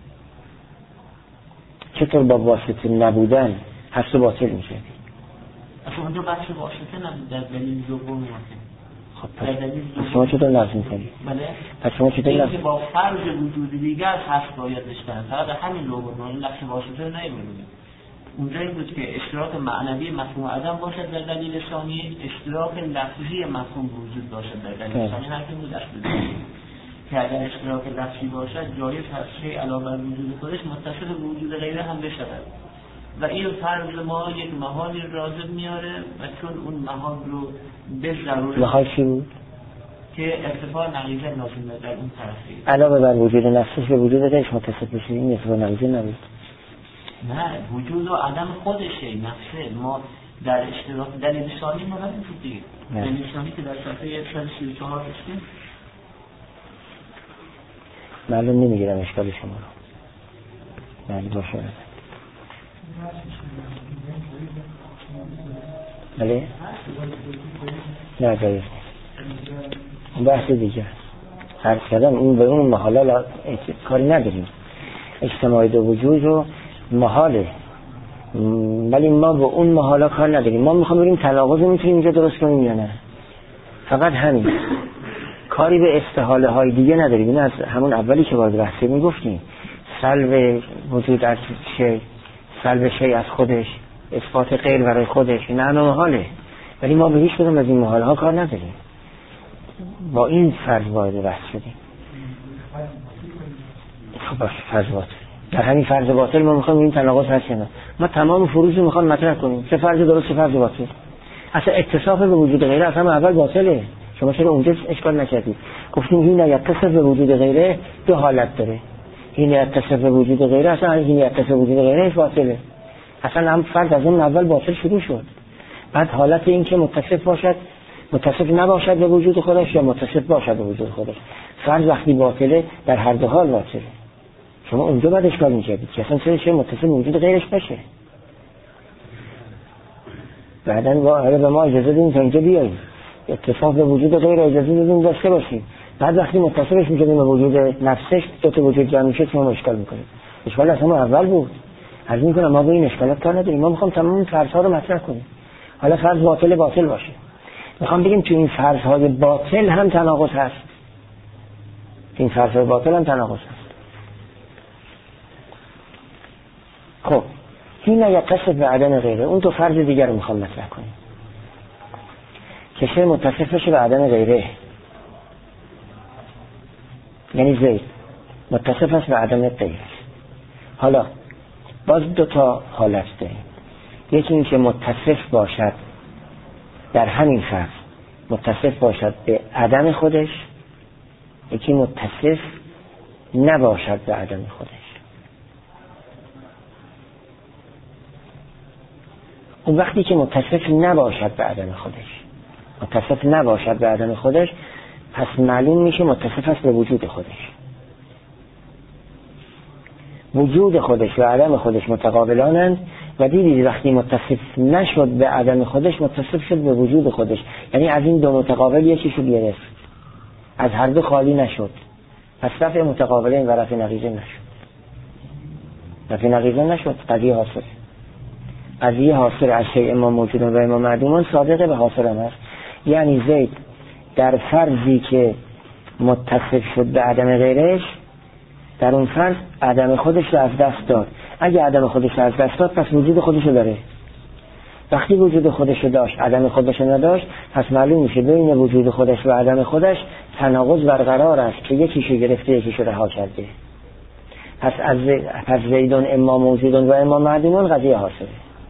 Speaker 1: چطور با واسطه نبودن هست باطل میشه؟
Speaker 2: اصلا اونجا بحث واسطه نبود در دلیل دوم میاد.
Speaker 1: خب پس شما چطور نقض میکنید؟
Speaker 2: بله؟
Speaker 1: پس شما چطور نقض؟
Speaker 2: این که با فرض وجود دیگر هست باید بشکنن، فقط همین لغت معنی لفظ واسطه نمی‌بینیم. اونجا این بود که اشتراک معنوی مفهوم عدم باشد در دلیل ثانی، اشتراک لفظی مفهوم وجود باشد در دلیل ثانی. هر بود اصل که اگر اشتراک لفظی باشد جایز هست شیء علاوه بر وجود خودش متصل به وجود غیره هم بشود و این فرض ما یک محالی راجب میاره و چون اون محال رو به ضرورت
Speaker 1: محال چی بود؟
Speaker 2: که ارتفاع نقیضه لازمه در اون طرفی
Speaker 1: علاوه بر وجود نفسش به وجود غیرش متصل بشه، این ارتفاع نقیضه نبود.
Speaker 2: نه، وجود و عدم خودشه نفسه. ما در اشتراک دلیل ثانی ما همین بود دیگه. دلیل ثانی که در صفحه صد و سی و چهار هستیم
Speaker 1: معلوم نمیگیرم اشکال شما رو. بله باشه. بله؟ نه جایز نیست. بحث دیگه هر کردن اون به اون محاله کاری نداریم. اجتماعی دو وجود رو محاله، ولی ما به اون محاله کار نداریم. ما میخوام بریم تناقض رو میتونیم اینجا درست کنیم یا نه، فقط همین. کاری به استحاله های دیگه نداریم. این از همون اولی که وارد بحث میگفتیم، سلب وجود از شی، سلب شی از خودش، اثبات غیر برای خودش، این همه محاله، ولی ما به هیچ کدوم از این محاله ها کار نداریم. با این فرض وارد بحث شدیم. خب باشه، فرض باطل. در همین فرض باطل ما میخوایم این تناقض هست یا نه. ما تمام فروض رو میخوایم مطرح کنیم، چه فرض درست چه فرض باطل. اصلا اتصاف به وجود غیره اصلا اول باطله. شما چرا اونجا اشکال نکردید؟ گفتیم این یتصف به وجود غیره دو حالت داره. این یتصف به وجود غیره اصلا این یتصف به وجود غیره باطله. اصلا هم فرض از اون اول باطل شروع شد. بعد حالت این که متصف باشد، متصف نباشد به وجود خودش یا متصف باشد به وجود خودش. فرض وقتی باطله در هر دو حال باطله. شما اونجا بعد اشکال میکردید که اصلا چه متصف به وجود غیرش باشه. بعداً به ما اجازه دادیم تا اینجا بیاییم، اتفاق به وجود غیر اجازه دادیم داشته باشیم. بعد وقتی متصفش میشدیم به وجود نفسش، دو تا وجود جمع میشه، شما اشکال میکنید. اشکال از همون اول بود. از این کنم ما به این اشکالات کار نداریم. ما میخوام تمام فرض ها رو مطرح کنیم. حالا فرض باطل باطل باشه، میخوام بگیم تو این فرض های باطل هم تناقض هست. این فرض های باطل هم تناقض هست. خب این یتصف به عدم غیره، اون تو فرض دیگر رو میخوام مطرح کنیم که شی متصف بشه به عدم غیره. یعنی زید متصف است به عدم غیره. حالا باز دو تا حالت داریم. یکی این که متصف باشد در همین فرض، متصف باشد به عدم خودش. یکی متصف نباشد به عدم خودش. اون وقتی که متصف نباشد به عدم خودش، متصف نباشد به عدم خودش، پس معلوم میشه متصف است به وجود خودش. وجود خودش و عدم خودش متقابلانند و دیدید وقتی متصف نشد به عدم خودش متصف شد به وجود خودش. یعنی از این دو متقابل یکیشو گرفت، از هر دو خالی نشد. پس رفع متقابلین و رفع نقیضین نشد. رفع نقیضین نشد، قضیه حاصل. قضیه حاصل از شیء ما موجودون و ما معدومون صادقه به حاصل هم هست. یعنی زید در فرضی که متصف شد به عدم غیرش، در اون فرض عدم خودش رو از دست داد. اگه عدم خودش رو از دست داد پس وجود خودش رو داره. وقتی وجود خودش رو داشت عدم خودش رو نداشت، پس معلوم میشه بین وجود خودش و عدم خودش تناقض برقرار است که یکیشو گرفته یکیشو رها کرده. پس از پس زیدون اما موجودون و اما معدومون قضیه حاصله.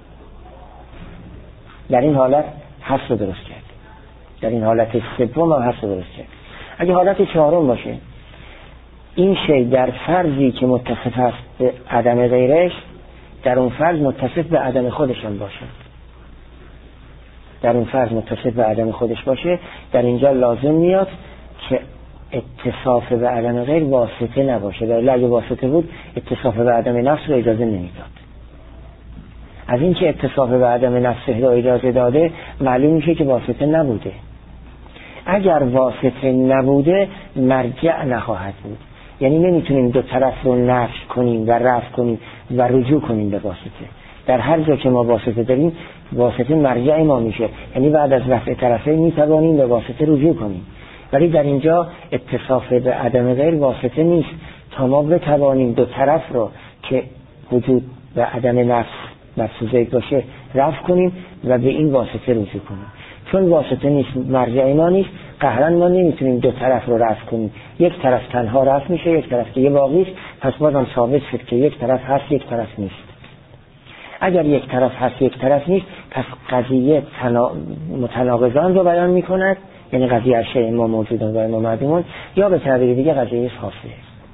Speaker 1: در این حالت حس رو درست کرد. در این حالت سوم هم حس رو درست کرد. اگه حالت چهارم باشه، این شی در فرضی که متصف است به عدم غیرش، در اون فرض متصف به عدم خودش هم باشه. در اون فرض متصف به عدم خودش باشه، در اینجا لازم میاد که اتصاف به عدم غیر واسطه نباشه. در اگه واسطه بود اتصاف به عدم نفس رو اجازه نمیداد. از این که اتصاف به عدم نفس رو اجازه داده، معلوم میشه که واسطه نبوده. اگر واسطه نبوده مرجع نخواهد بود. یعنی نمیتونیم دو طرف رو نفی کنیم و رفع کنیم و رجوع کنیم به واسطه. در هر جا که ما واسطه داریم واسطه مرجع ما میشه، یعنی بعد از رفع طرفین میتوانیم به واسطه رجوع کنیم. ولی در اینجا اتصاف به عدم غیر واسطه نیست تا ما بتوانیم دو طرف رو که وجود و عدم نفس نفس و زید باشه رفع کنیم و به این واسطه رجوع کنیم. چون واسطه نیست، مرجع ما نیست، قهرن ما نمیتونیم دو طرف رو رفع کنیم. یک طرف تنها رفع میشه، یک طرف دیگه باقی است. پس بازم ثابت شد که یک طرف هست یک طرف نیست. اگر یک طرف هست یک طرف نیست، پس قضیه تنا... متناقضان رو بیان میکند، یعنی قضیه اشیاء ما موجودان و ما معدومون، یا به تعبیر دیگه قضیه خاصه.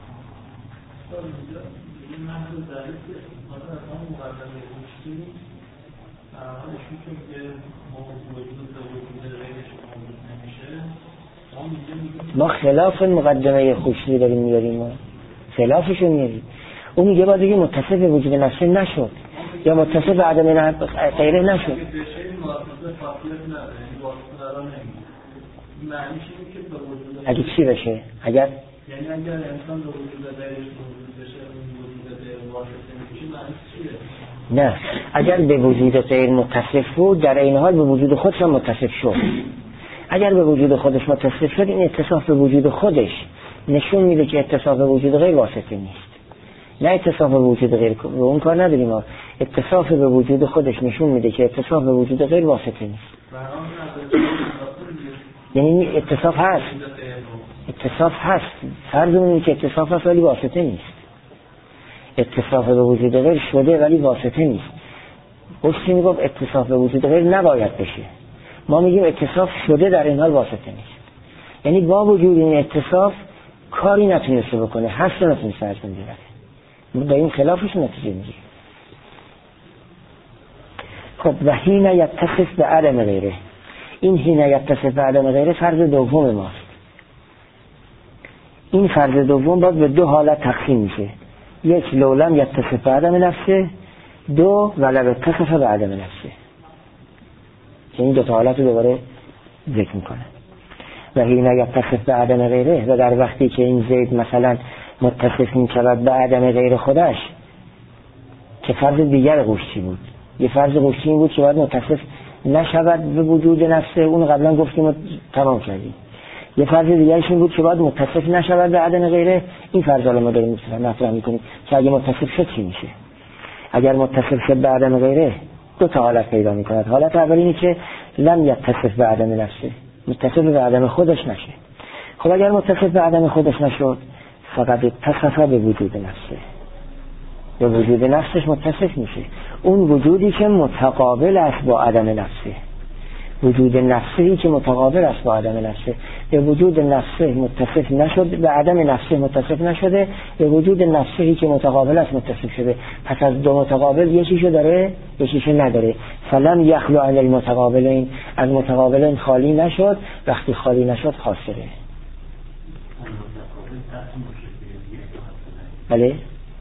Speaker 1: ما خلاف مقدمه خوشی داریم میاریم، ما خلافشو میاریم. اون میگه باید دیگه متصف به وجود نفسه نشد یا متصف به عدم غیره نشد. اگه چی بشه؟ اگر
Speaker 2: یعنی اگر انسان به وجود غیرش موجود بشه، وجود غیر واسطه میشه، معنیش چیه؟
Speaker 1: نه، اگر به وجود غیر متصف بود در این حال به وجود خودش هم متصف شد. اگر به وجود خودش متصف شد، این اتصاف به وجود خودش نشون میده که اتصاف به وجود غیر واسطه نیست. نه اتصاف به وجود غیر رو اون کار نداریم ما. اتصاف به وجود خودش نشون میده که اتصاف به وجود غیر واسطه نیست. یعنی اتصاف هست، اتصاف هست، فرض اونی که اتصاف هست ولی واسطه نیست. اتصاف به وجود غیر شده ولی واسطه نیست. گفتی میگم اتصاف به وجود غیر نباید بشه، ما میگیم اتصاف شده در این حال واسطه نیست. یعنی با وجود این اتصاف کاری نتونسته بکنه، هست نتونسته از من دیگره، ما با این خلافش نتیجه میگیم. خب و حین یتصف به عدم غیره، این حین یتصف به عدم غیره فرض دوم ماست. این فرض دوم باید به دو حالت تقسیم میشه، یک لولم یتصف به عدم نفسه، دو ولو اتصف به عدم نفسه، که این دو تا حالت رو دوباره ذکر میکنه. و حین یتصف به عدم غیره، و در وقتی که این زید مثلا متصف میشود به عدم غیر خودش، که فرض دیگر قشتی بود. یه فرض قشتی این بود که باید متصف نشود به وجود نفسه، اون قبلا گفتیم و تمام کردیم. یه فرض دیگرش این بود که باید متصف نشود به عدم غیره. این فرض رو ما داریم مطرح میکنیم که اگه متصف شد چی میشه. اگر متصف شد به عدم غیره دو تا حالت پیدا میکند. حالت اول اینه که لم یتصف به عدم نفسه، متصف به عدم خودش نشه. خب اگر متصف به عدم خودش نشد، فقط اتصف به وجود نفسه، به وجود نفسش متصف میشه. اون وجودی که متقابل است با عدم نفسه، وجود نفسهی که متقابل است با عدم نفسه. به وجود نفسه متصف نشد، به عدم نفسه متصف نشده، به وجود نفسهی که متقابل است متصف شده. پس از دو متقابل یکیشو داره یکیشو نداره. فلم یخلو عن المتقابلین، از متقابلین خالی نشد، وقتی خالی نشد خاسره. بله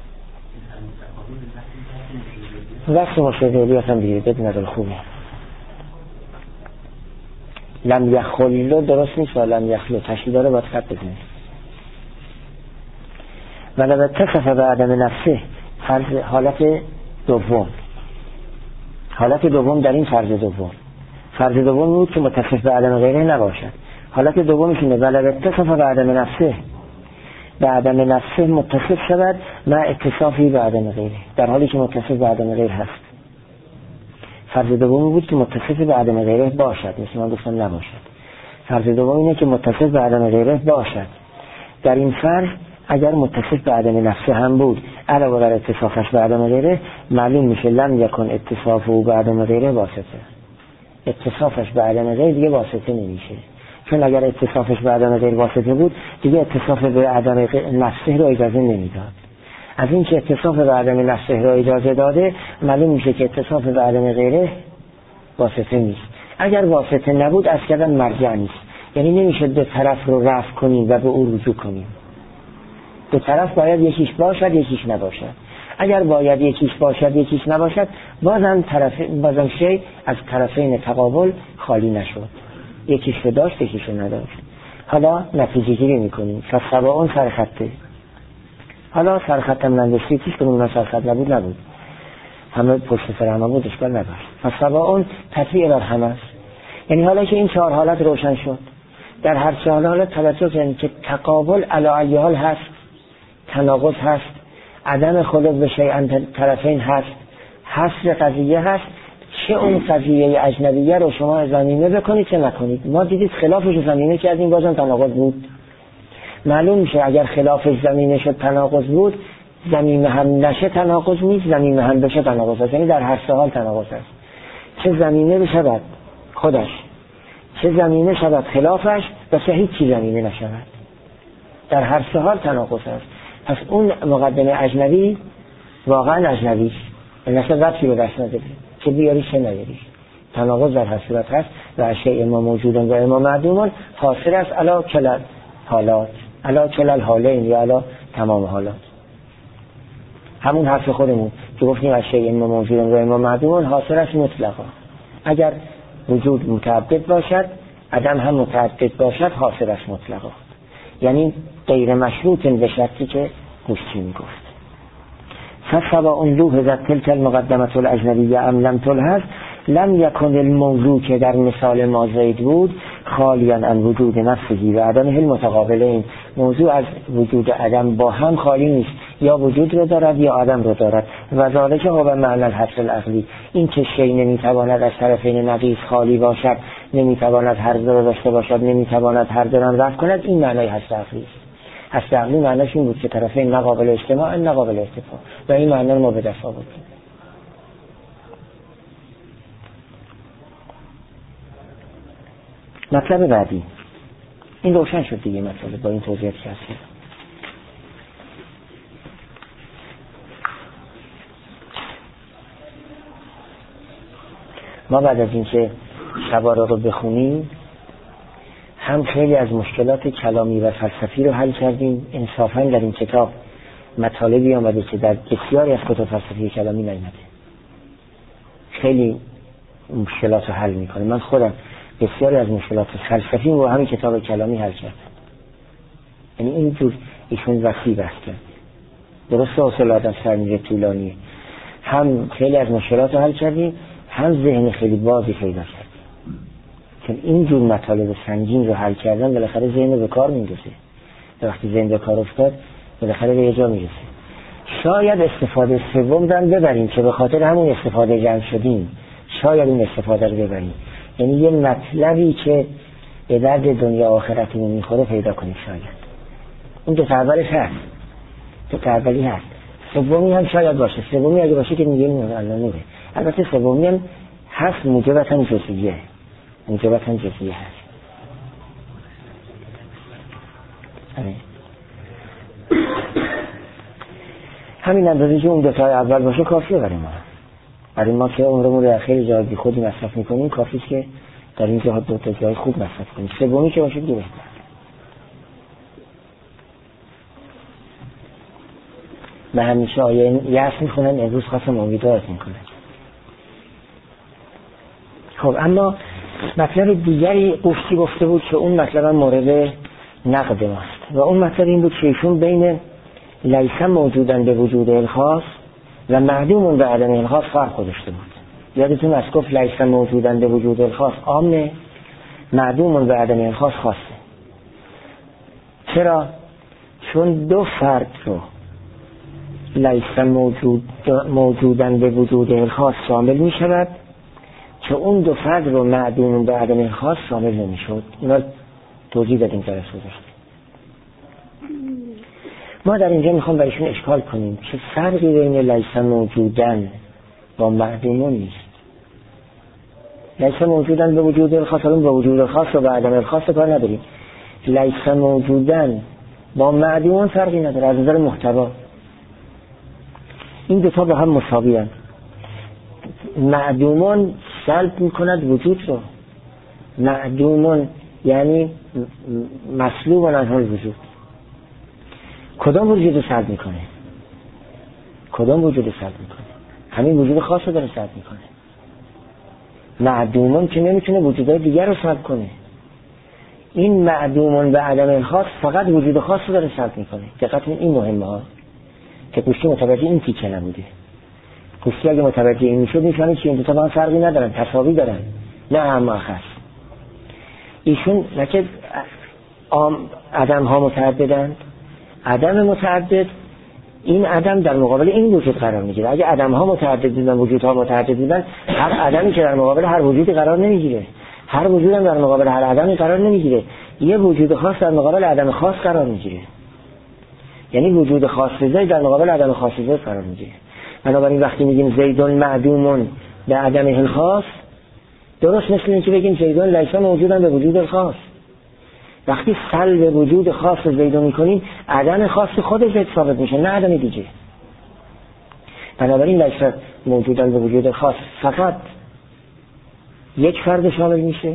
Speaker 1: وقت مشاهده هم دیگه بدون نداره خوبه. لم یخلو درست نیست، لم یخلو تشکیل داره، باید خط بزنید. ولو اتصف به عدم نفسه، فرض حالت دوم. حالت دوم در این فرض دوم، فرض دوم بود که متصف به عدم غیره نباشد. حالت دومش اینه ولو اتصف به عدم نفسه، به عدم نفسه متصف شود مع اتصافی به عدم غیره، در حالی که متصف به عدم غیر هست. فرض دومی بود که متصف به عدم غیره باشد، مثل من گفتم نباشد. فرض دوم اینه که متصف به عدم غیره باشد. در این فرض اگر متصف به عدم نفسه هم بود علاوه بر اتصافش به عدم غیره، معلوم میشه لم یکن اتصاف او به عدم غیره واسطه. اتصافش به عدم غیر دیگه واسطه نمیشه، چون اگر اتصافش به عدم غیر واسطه بود دیگه اتصاف به عدم نفسه رو اجازه نمیداد. از این که اتصاف به عدم نفسه رو اجازه داده، معلوم میشه که اتصاف به عدم غیره واسطه نیست. اگر واسطه نبود از کردن مرجع نیست، یعنی نمیشه دو طرف رو رفع کنیم و به او رجوع کنیم. دو طرف باید یکیش باشد یکیش نباشد. اگر باید یکیش باشد یکیش نباشد، بازم طرف بازم شی از طرفین تقابل خالی نشد، یکیش رو داشت یکیش رو نداشت. حالا نتیجه گیری میکنیم. فسبا سرخطه، حالا سرخط هم ننوشتی پیش کنیم، اونا سرخط نبود نبود. همه پشت سر هم بود اشکال نداشت. پس سواء تطبیق بر همه است. یعنی حالا که این چهار حالت روشن شد، در هر چهار حالت توجه کنید که تقابل علی حال هست، تناقض هست، عدم خلق به شیء طرفین هست، حصر قضیه هست. چه اون قضیه اجنبیه رو شما زمینه بکنید چه نکنید. ما دیدید خلافش زمینه کردیم بازم تناقض بود. معلوم میشه اگر خلافش زمینه شد تناقض بود، زمینه هم نشه تناقض نیست، زمینه هم بشه تناقض هست. یعنی در هر سه حال تناقض هست. چه زمینه بشود خودش، چه زمینه شود خلافش، و چه هیچی زمینه نشود. در هر سه حال تناقض هست. پس اون مقدمه اجنبی واقعا اجنبیش، مثلا ربطی به دست نداره، چه بیاری چه نیاری. تناقض در هر صورت هست و اشیاء ما موجودن و ما معدومان حاصل است علا کلل حالات، علا کلل حالین یا علا تمام حالات. همون حرف خودمون که گفتیم اشیاء ما موجودن و ما معدومان حاصل است مطلقا. اگر وجود متعدد باشد، عدم هم متعدد باشد، حاصل است مطلقا. یعنی غیر مشروط به شرطی که گوشتی میگفت. فسواء لوحظت تلك المقدمة الاجنبیه ام لم تلحظ لم یکن الموضوع که در مثال ما زید بود خالیاً عن وجود نفسه و عدمه المتقابلین. موضوع از وجود عدم با هم خالی نیست، یا وجود رو دارد یا عدم رو دارد. و ذالک هو معنی الحصر العقلی. این که شیء نمیتواند از طرفین نقیض خالی باشد، نمیتواند هر دو رو داشته باشد، نمیتواند هر دو رو رفع کند، این معنی حصر عقلی است. حصر عقلی معنیش این بود که طرفین نقابل اجتماع نقابل ارتفاع، و این معنی رو ما به دست آوردیم. مطلب بعدی این روشن شد دیگه، مطلب با این توضیحاتی که هست. ما بعد از اینکه شباره رو بخونیم هم خیلی از مشکلات کلامی و فلسفی رو حل کردیم. انصافاً در این کتاب مطالبی آمده که در بسیاری از کتب فلسفی کلامی نیامده. خیلی مشکلات رو حل میکنه. من خودم بسیاری از مشکلات فلسفی رو همین کتاب کلامی حل کردم. یعنی اینجور ایشون وسیع بحث کرد. درست حوصله آدم سر میره طولانیه. هم خیلی از مشکلات رو حل کردیم، هم ذهن خیلی بازی پیدا کردیم. چون اینجور مطالب سنگین رو حل کردن بالاخره ذهن به کار میرسه. وقتی ذهن به کار افتاد بالاخره به یه جا میرسه. شاید استفاده سوم رو ببریم که به خاطر همون استفاده جمع شدیم. شاید این استفاده رو ببریم، یعنی یه مطلبی که به درد دنیا آخرتمون میخوره پیدا کنیم. شاید اون دو تا اولش هست، دو تا اولی هست، سومی هم شاید باشه. سومی اگه باشه که میگیم الله نوره. البته سومی هم هست، موجبتاً جزئیه، موجبتاً جزئیه هست. همین همین اندازه که اون دو تا اول باشه کافیه برای ما. برای ما که عمرمون رو خیلی جای بی خودی مصرف میکنیم کافیه که در این جهات دو تا جای خوب مصرف کنیم. سومی که باشه دیگه بهتر. من همیشه آیه یأس میخونن، امروز خواستم امیدوارت میکنن. خب اما مطلب دیگری گفتی گفته بود که اون مطلب هم مورد نقد ماست و اون مطلب این بود که ایشون بین لیس موجودن به وجود الخاص و معدوم به عدم الخاص فرق گذاشته بود. یادتون از گفت لیس موجودن به وجود الخاص عامه، معدوم به عدم الخاص خاصه. چرا؟ چون دو فرد رو لیس موجود موجودن به وجود الخاص شامل می شود که اون دو فرد رو معدوم به عدم الخاص شامل نمی شود. اینا توضیح دادیم در اصول داشت. ما در اینجا میخوام برایشون اشکال کنیم که فرقی بین لیس موجودن با معدومون نیست. لیس موجودن به وجود الخاص، اون به وجود الخاص و به عدم الخاص کار نداریم. لیس موجودن با معدومون فرقی نداره از نظر محتوا. این دو تا با هم مساوی هستند. معدومون سلب میکند وجود رو. معدومون یعنی مسلوب عنه الوجود. کدام وجود رو سلب میکنه؟ کدام وجود رو سلب میکنه؟ همین وجود خاص رو داره سلب میکنه. معدومون که نمیتونه وجودهای دیگر رو سلب کنه. این معدومون به عدم الخاص فقط وجود خاص رو داره سلب میکنه. دقت این مهمه ها که گوشی متوجه این تیکه نبوده. کوشتی اگه متوجه این میشد میفهمید که این دو تا با هم فرقی ندارن، تساوی دارن، نه اما خاص. ایشون نه که عدم ها متعددند، عدم متعدد این عدم در مقابل این وجود قرار میگیره. اگه عدم ها متعدد بودن، وجودها متعدد بودن، هر عدمی که در مقابل هر وجودی قرار نمیگیره، هر وجود هم در مقابل هر عدمی قرار نمیگیره. یه وجود خاص در مقابل عدم خاص قرار میگیره، یعنی وجود خاص زید در مقابل عدم خاص زید قرار میگیره. بنابراین وقتی میگیم زیدون معدومون به عدم الخاص، درست مثل این که بگیم زیدون لیس موجودن به وجود خاص. وقتی سلب وجود خاص زیدون میکنیم، عدم خاص خود زید ثابت میشه، نه عدم دیگه. بنابراین لیس موجودن به وجود خاص فقط یک فرد شامل میشه،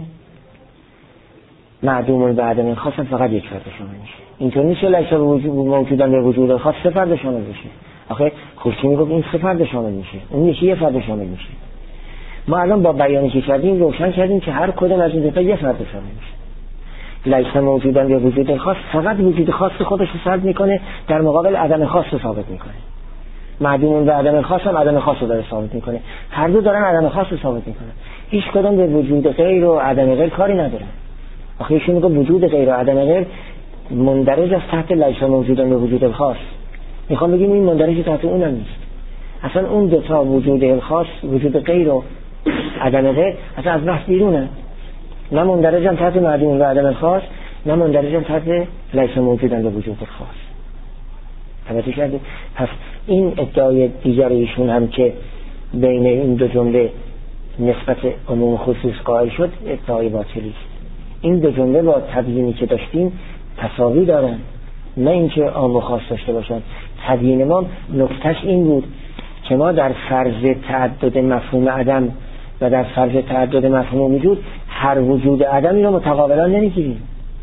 Speaker 1: معدومون به عدم خاص فقط یک فرد شامل میشه. اینطور نیست لیس موجودن به وجود خاص سه فرد شامل میشه. آخه خورشی میگه این سه فرد شامل میشه، اون یکی یه فرد شامل میشه. ما الان با بیانی که کردیم روشن کردیم که هر کدوم از این دو تا یه فرد شامل میشه. لیس موجودن به وجود خاص فقط وجود خاص خودش رو سلب میکنه، در مقابل عدم خاص رو ثابت میکنه. معدومون به عدم خاص هم عدم خاص رو داره ثابت میکنه، هر دو دارن عدم خاص رو ثابت میکنن. هیچ کدوم به وجود غیر و عدم غیر کاری ندارن. آخه ایشون میگه وجود غیر و عدم غیر مندرج است تحت لیس موجودن به وجود خاص. میخوام بگیم این مندرج تحت اون هم نیست. اصلا اون دو تا وجود خاص، وجود غیر و عدم غیر، اصلا از بحث بیرونه. نه مندرجن تحت معدوم و عدم خاص، نه مندرجن تحت لیس موجودن به وجود خاص. توجه کردید؟ پس این ادعای دیگر ایشون هم که بین این دو جمله نسبت عموم خصوص قائل شد، ادعای باطلی است. این دو جمله با تبیینی که داشتیم تساوی دارن، نه اینکه عام و خاص داشته باشن. تبیین ما نکتهش این بود که ما در فرض تعدد مفهوم عدم و در فرض تعدد مفهوم وجود هر وجود عدمی رو متقابلا نمیگیریم.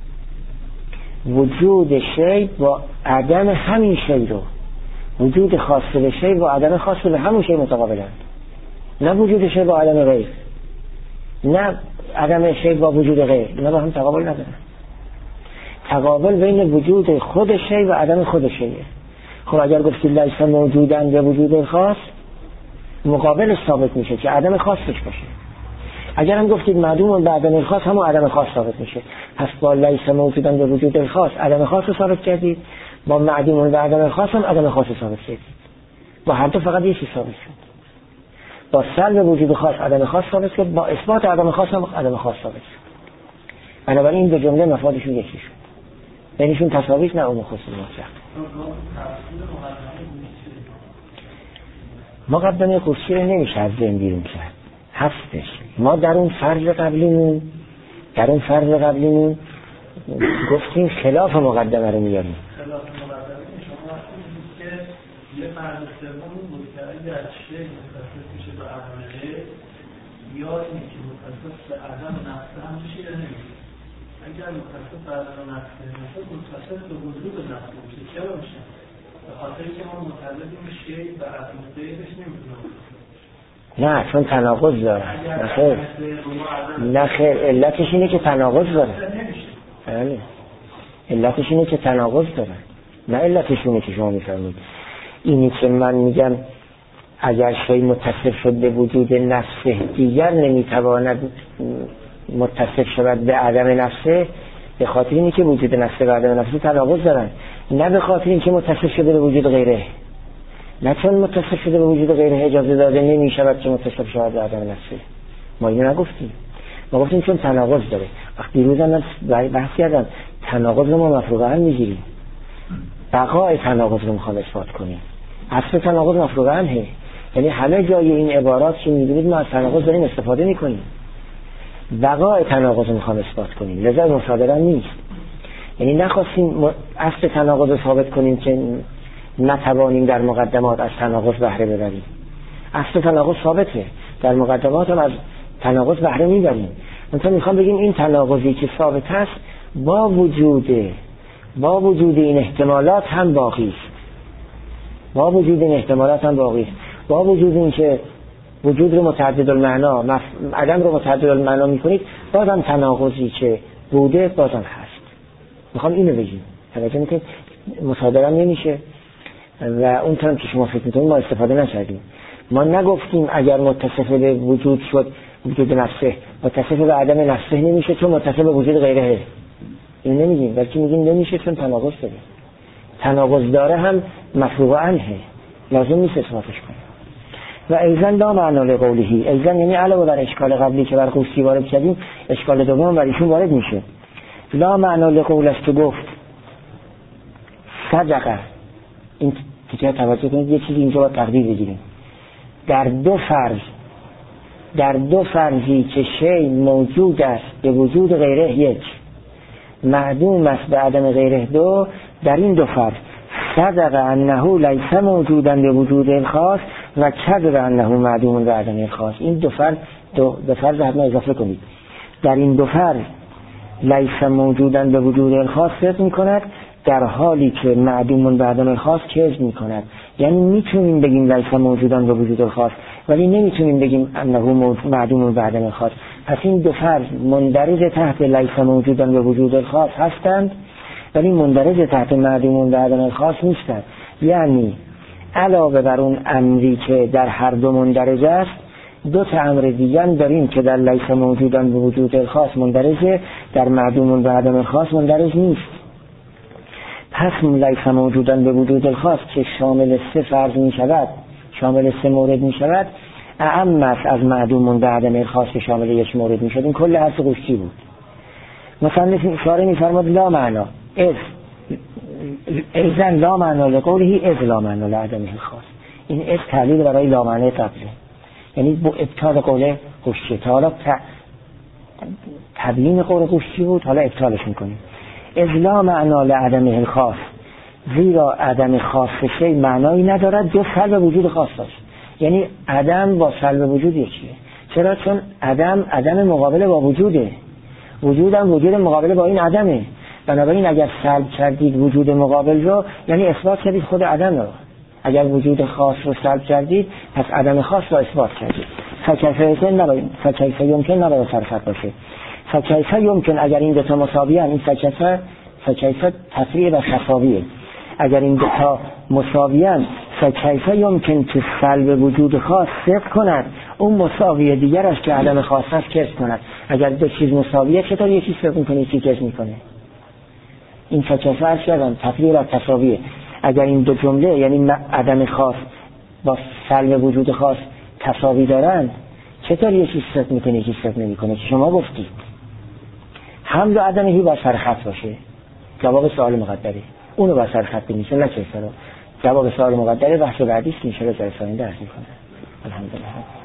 Speaker 1: وجود شی با عدم همین شی رو، وجود خاص به شی با عدم خاص به همون شی متقابلند، نه وجود شی با عدم غیر، نه عدم شی با وجود غیر، نه با هم تقابل ندارن. تقابل بین وجود خود شی و عدم خود شیه. خب اگر گفتید لیس موجودن به وجود خاص، مقابلش ثابت میشه که عدم خاصش باشه. اگر هم گفتید معدوم به عدم خاص، هم عدم خاص ثابت میشه. پس با لیس موجودن به وجود خاص عدم خاص رو ثابت کردید، با معدوم به عدم خاص هم عدم خاص رو ثابت کردید. با هر دو فقط یه چیز ثابت شد. با سلب وجود خاص عدم خاص ثابت شد، با اثبات عدم خاص هم عدم خاص ثابت شد. بنابراین این دو جمله مفادشون یکی شد. بینشون تساویش نه عموم خصوص مطلق. مقدمه خصوصی رو نمیشه از ذهن بیرون کرد، هستش. ما در اون فرض قبلیمون در اون فرض قبلیمون گفتیم خلاف مقدمه رو میاریم.
Speaker 3: خلاف مقدمه شما که یه فرض سوم بود که اگر شی متصل میشه به عدم غیر، یا اینکه متصل به عدم نفس هم چیزی نمیشه. اگر متصل به عدم نفس نمیشه، متصل به وجود نفس میشه. چرا میشه؟ به خاطر که ما متعلقیم شی به عدم غیرش نمیتونیم.
Speaker 1: نه، چون تناقض داره. نخیر نخیر علتش اینه که تناقض داره. بله، علتش اینه که تناقض داره، نه علتش اینه که شما میفرمید. اینی که من میگم اگر شی متصف شد به وجود نفسه، دیگر نمیتواند متصف شود به عدم نفسه، به خاطر اینه که وجود نفسه و عدم نفسه تناقض دارن، نه به خاطر اینکه متصف شده به وجود غیره. نه چون متصف شده به وجود غیره اجازه داده نمیشود که متصف شود به عدم نفسه. ما اینو نگفتیم، ما گفتیم چون تناقض داره. وقتی دیروز من بحث کردم تناقض رو ما مفروغه هم میگیریم، بقای تناقض رو میخوام اثبات کنیم. اصل تناقض مفروغه همه، یعنی همه جای این عبارات که میدونید ما از تناقض داریم استفاده میکنیم، بقای تناقض رو میخوام اثبات کنیم، لذا مصادره نیست. یعنی نخواستیم اصل تناقض رو ثابت کنیم که نتوانیم در مقدمات از تناقض بهره ببریم. اصل تناقض ثابته، در مقدمات هم از تناقض بهره میبریم. مثلا میخوام بگیم این تناقضی که ثابت است با وجود با وجود این احتمالات هم باقی است، با وجود این احتمالات هم باقی است، با وجود این که وجود رو متعدد المعنا مف... عدم رو متعدد المعنا میکنید، بازم تناقضی که بوده بازم هست. میخوام اینو بگیم، توجه میکنید مصادره نمیشه و اون طرف که شما فکر میکنید ما استفاده نکردیم. ما نگفتیم اگر متصف به وجود شد وجود نفسه متصف به عدم نفسه نمیشه چون متصف به وجود غیره. این نمیگیم، بلکه میگیم نمیشه چون تناقض داره. تناقض داره هم مفروغ عنه، لازم نیست اثباتش کنه. و ایزن لا معنا لقوله، ایزن یعنی علاوه بر اشکال قبلی که بر خوستی وارد کردیم، اشکال دوم بر ایشون وارد میشه. لا معنا لقول است که گفت صدقه. این تیکه توجه کنید، یه چیزی اینجا باید تقدیر بگیریم. در دو فرض در دو فرضی که شی موجود است به وجود غیره یک، معدوم است به عدم غیره دو، در این دو فرض صدق انه لیس موجودا به وجود الخاص و کذب انه معدوم به عدم الخاص. این دو فرض دو, دو فرض حتما اضافه کنید. در این دو فرض لیس موجودا به وجود الخاص صدق میکند، در حالی که معدوم به عدم الخاص کذب میکند. یعنی میتونیم بگیم لیس موجودا به وجود الخاص ولی نمیتونیم بگیم انه معدوم به عدم الخاص. پس این دو فرض مندرج تحت لیس موجودا به وجود الخاص هستند ولی مندرج تحت معدوم به عدم الخاص نیستند. یعنی علاوه بر اون امری که در هر دو مندرج است، دو تا امر دیگر داریم که در لیس موجودا به وجود الخاص مندرجه، در معدوم به عدم الخاص مندرج نیست. پس لیس موجودا به وجود الخاص که شامل سه فرض می شود، شامل سه مورد می شود، اعم است از معدوم به عدم الخاص که شامل یک مورد می شود. این کل حرف قشتی بود. مثلا اشاره می فرماد لا معنا از ایزن لا معنا لقوله از لا معنا لعدم الخاص. این از تعلیل برای لا معنی قبله، یعنی با ابطال قول قشتی. تا حالا تبیین قول قشتی بود، حالا ابطالش میکنیم. از لا معنا لعدم الخاص، زیرا عدم خاص شی معنایی ندارد جز سلب وجود خاص داشت. یعنی عدم با سلب وجود یکیه. چرا؟ چون عدم عدم مقابل با وجوده، وجودم وجود مقابل با این عدمه. بنابراین اگر سلب کردید وجود مقابل رو، یعنی اثبات کردید خود عدم رو. اگر وجود خاص رو سلب کردید، پس عدم خاص رو اثبات کردید. فکیفه نباید فکیفه یمکن نباید صرفت باشه. فکیفه یمکن اگر این دو تا مساوی ان، این فکیفه فکیفه تفریع و تساویه. اگر این دو تا مساوی ان، فکیفه یمکن که سلب وجود خاص صدق کند، اون مساوی دیگر است که عدم خاص است کذب کند. اگر دو چیز مساویه چطور یکی صدق میکنه یکی کذب میکنه؟ این فکیفه ارز کردن تفریع و تساویه. اگر این دو جمله یعنی عدم خاص با سلب وجود خاص تساوی دارن، چطور یکی صدق میکنه یکی صدق نمیکنه؟ شما گفتید حمل و عدم هی با سر خط باشه. جواب سوال مقدره اونو با سر خط بنویسه، نه چه سر. جواب سوال مقدره بحث بعدی است که ان شاء الله در آینده درس میکنه. الحمدلله.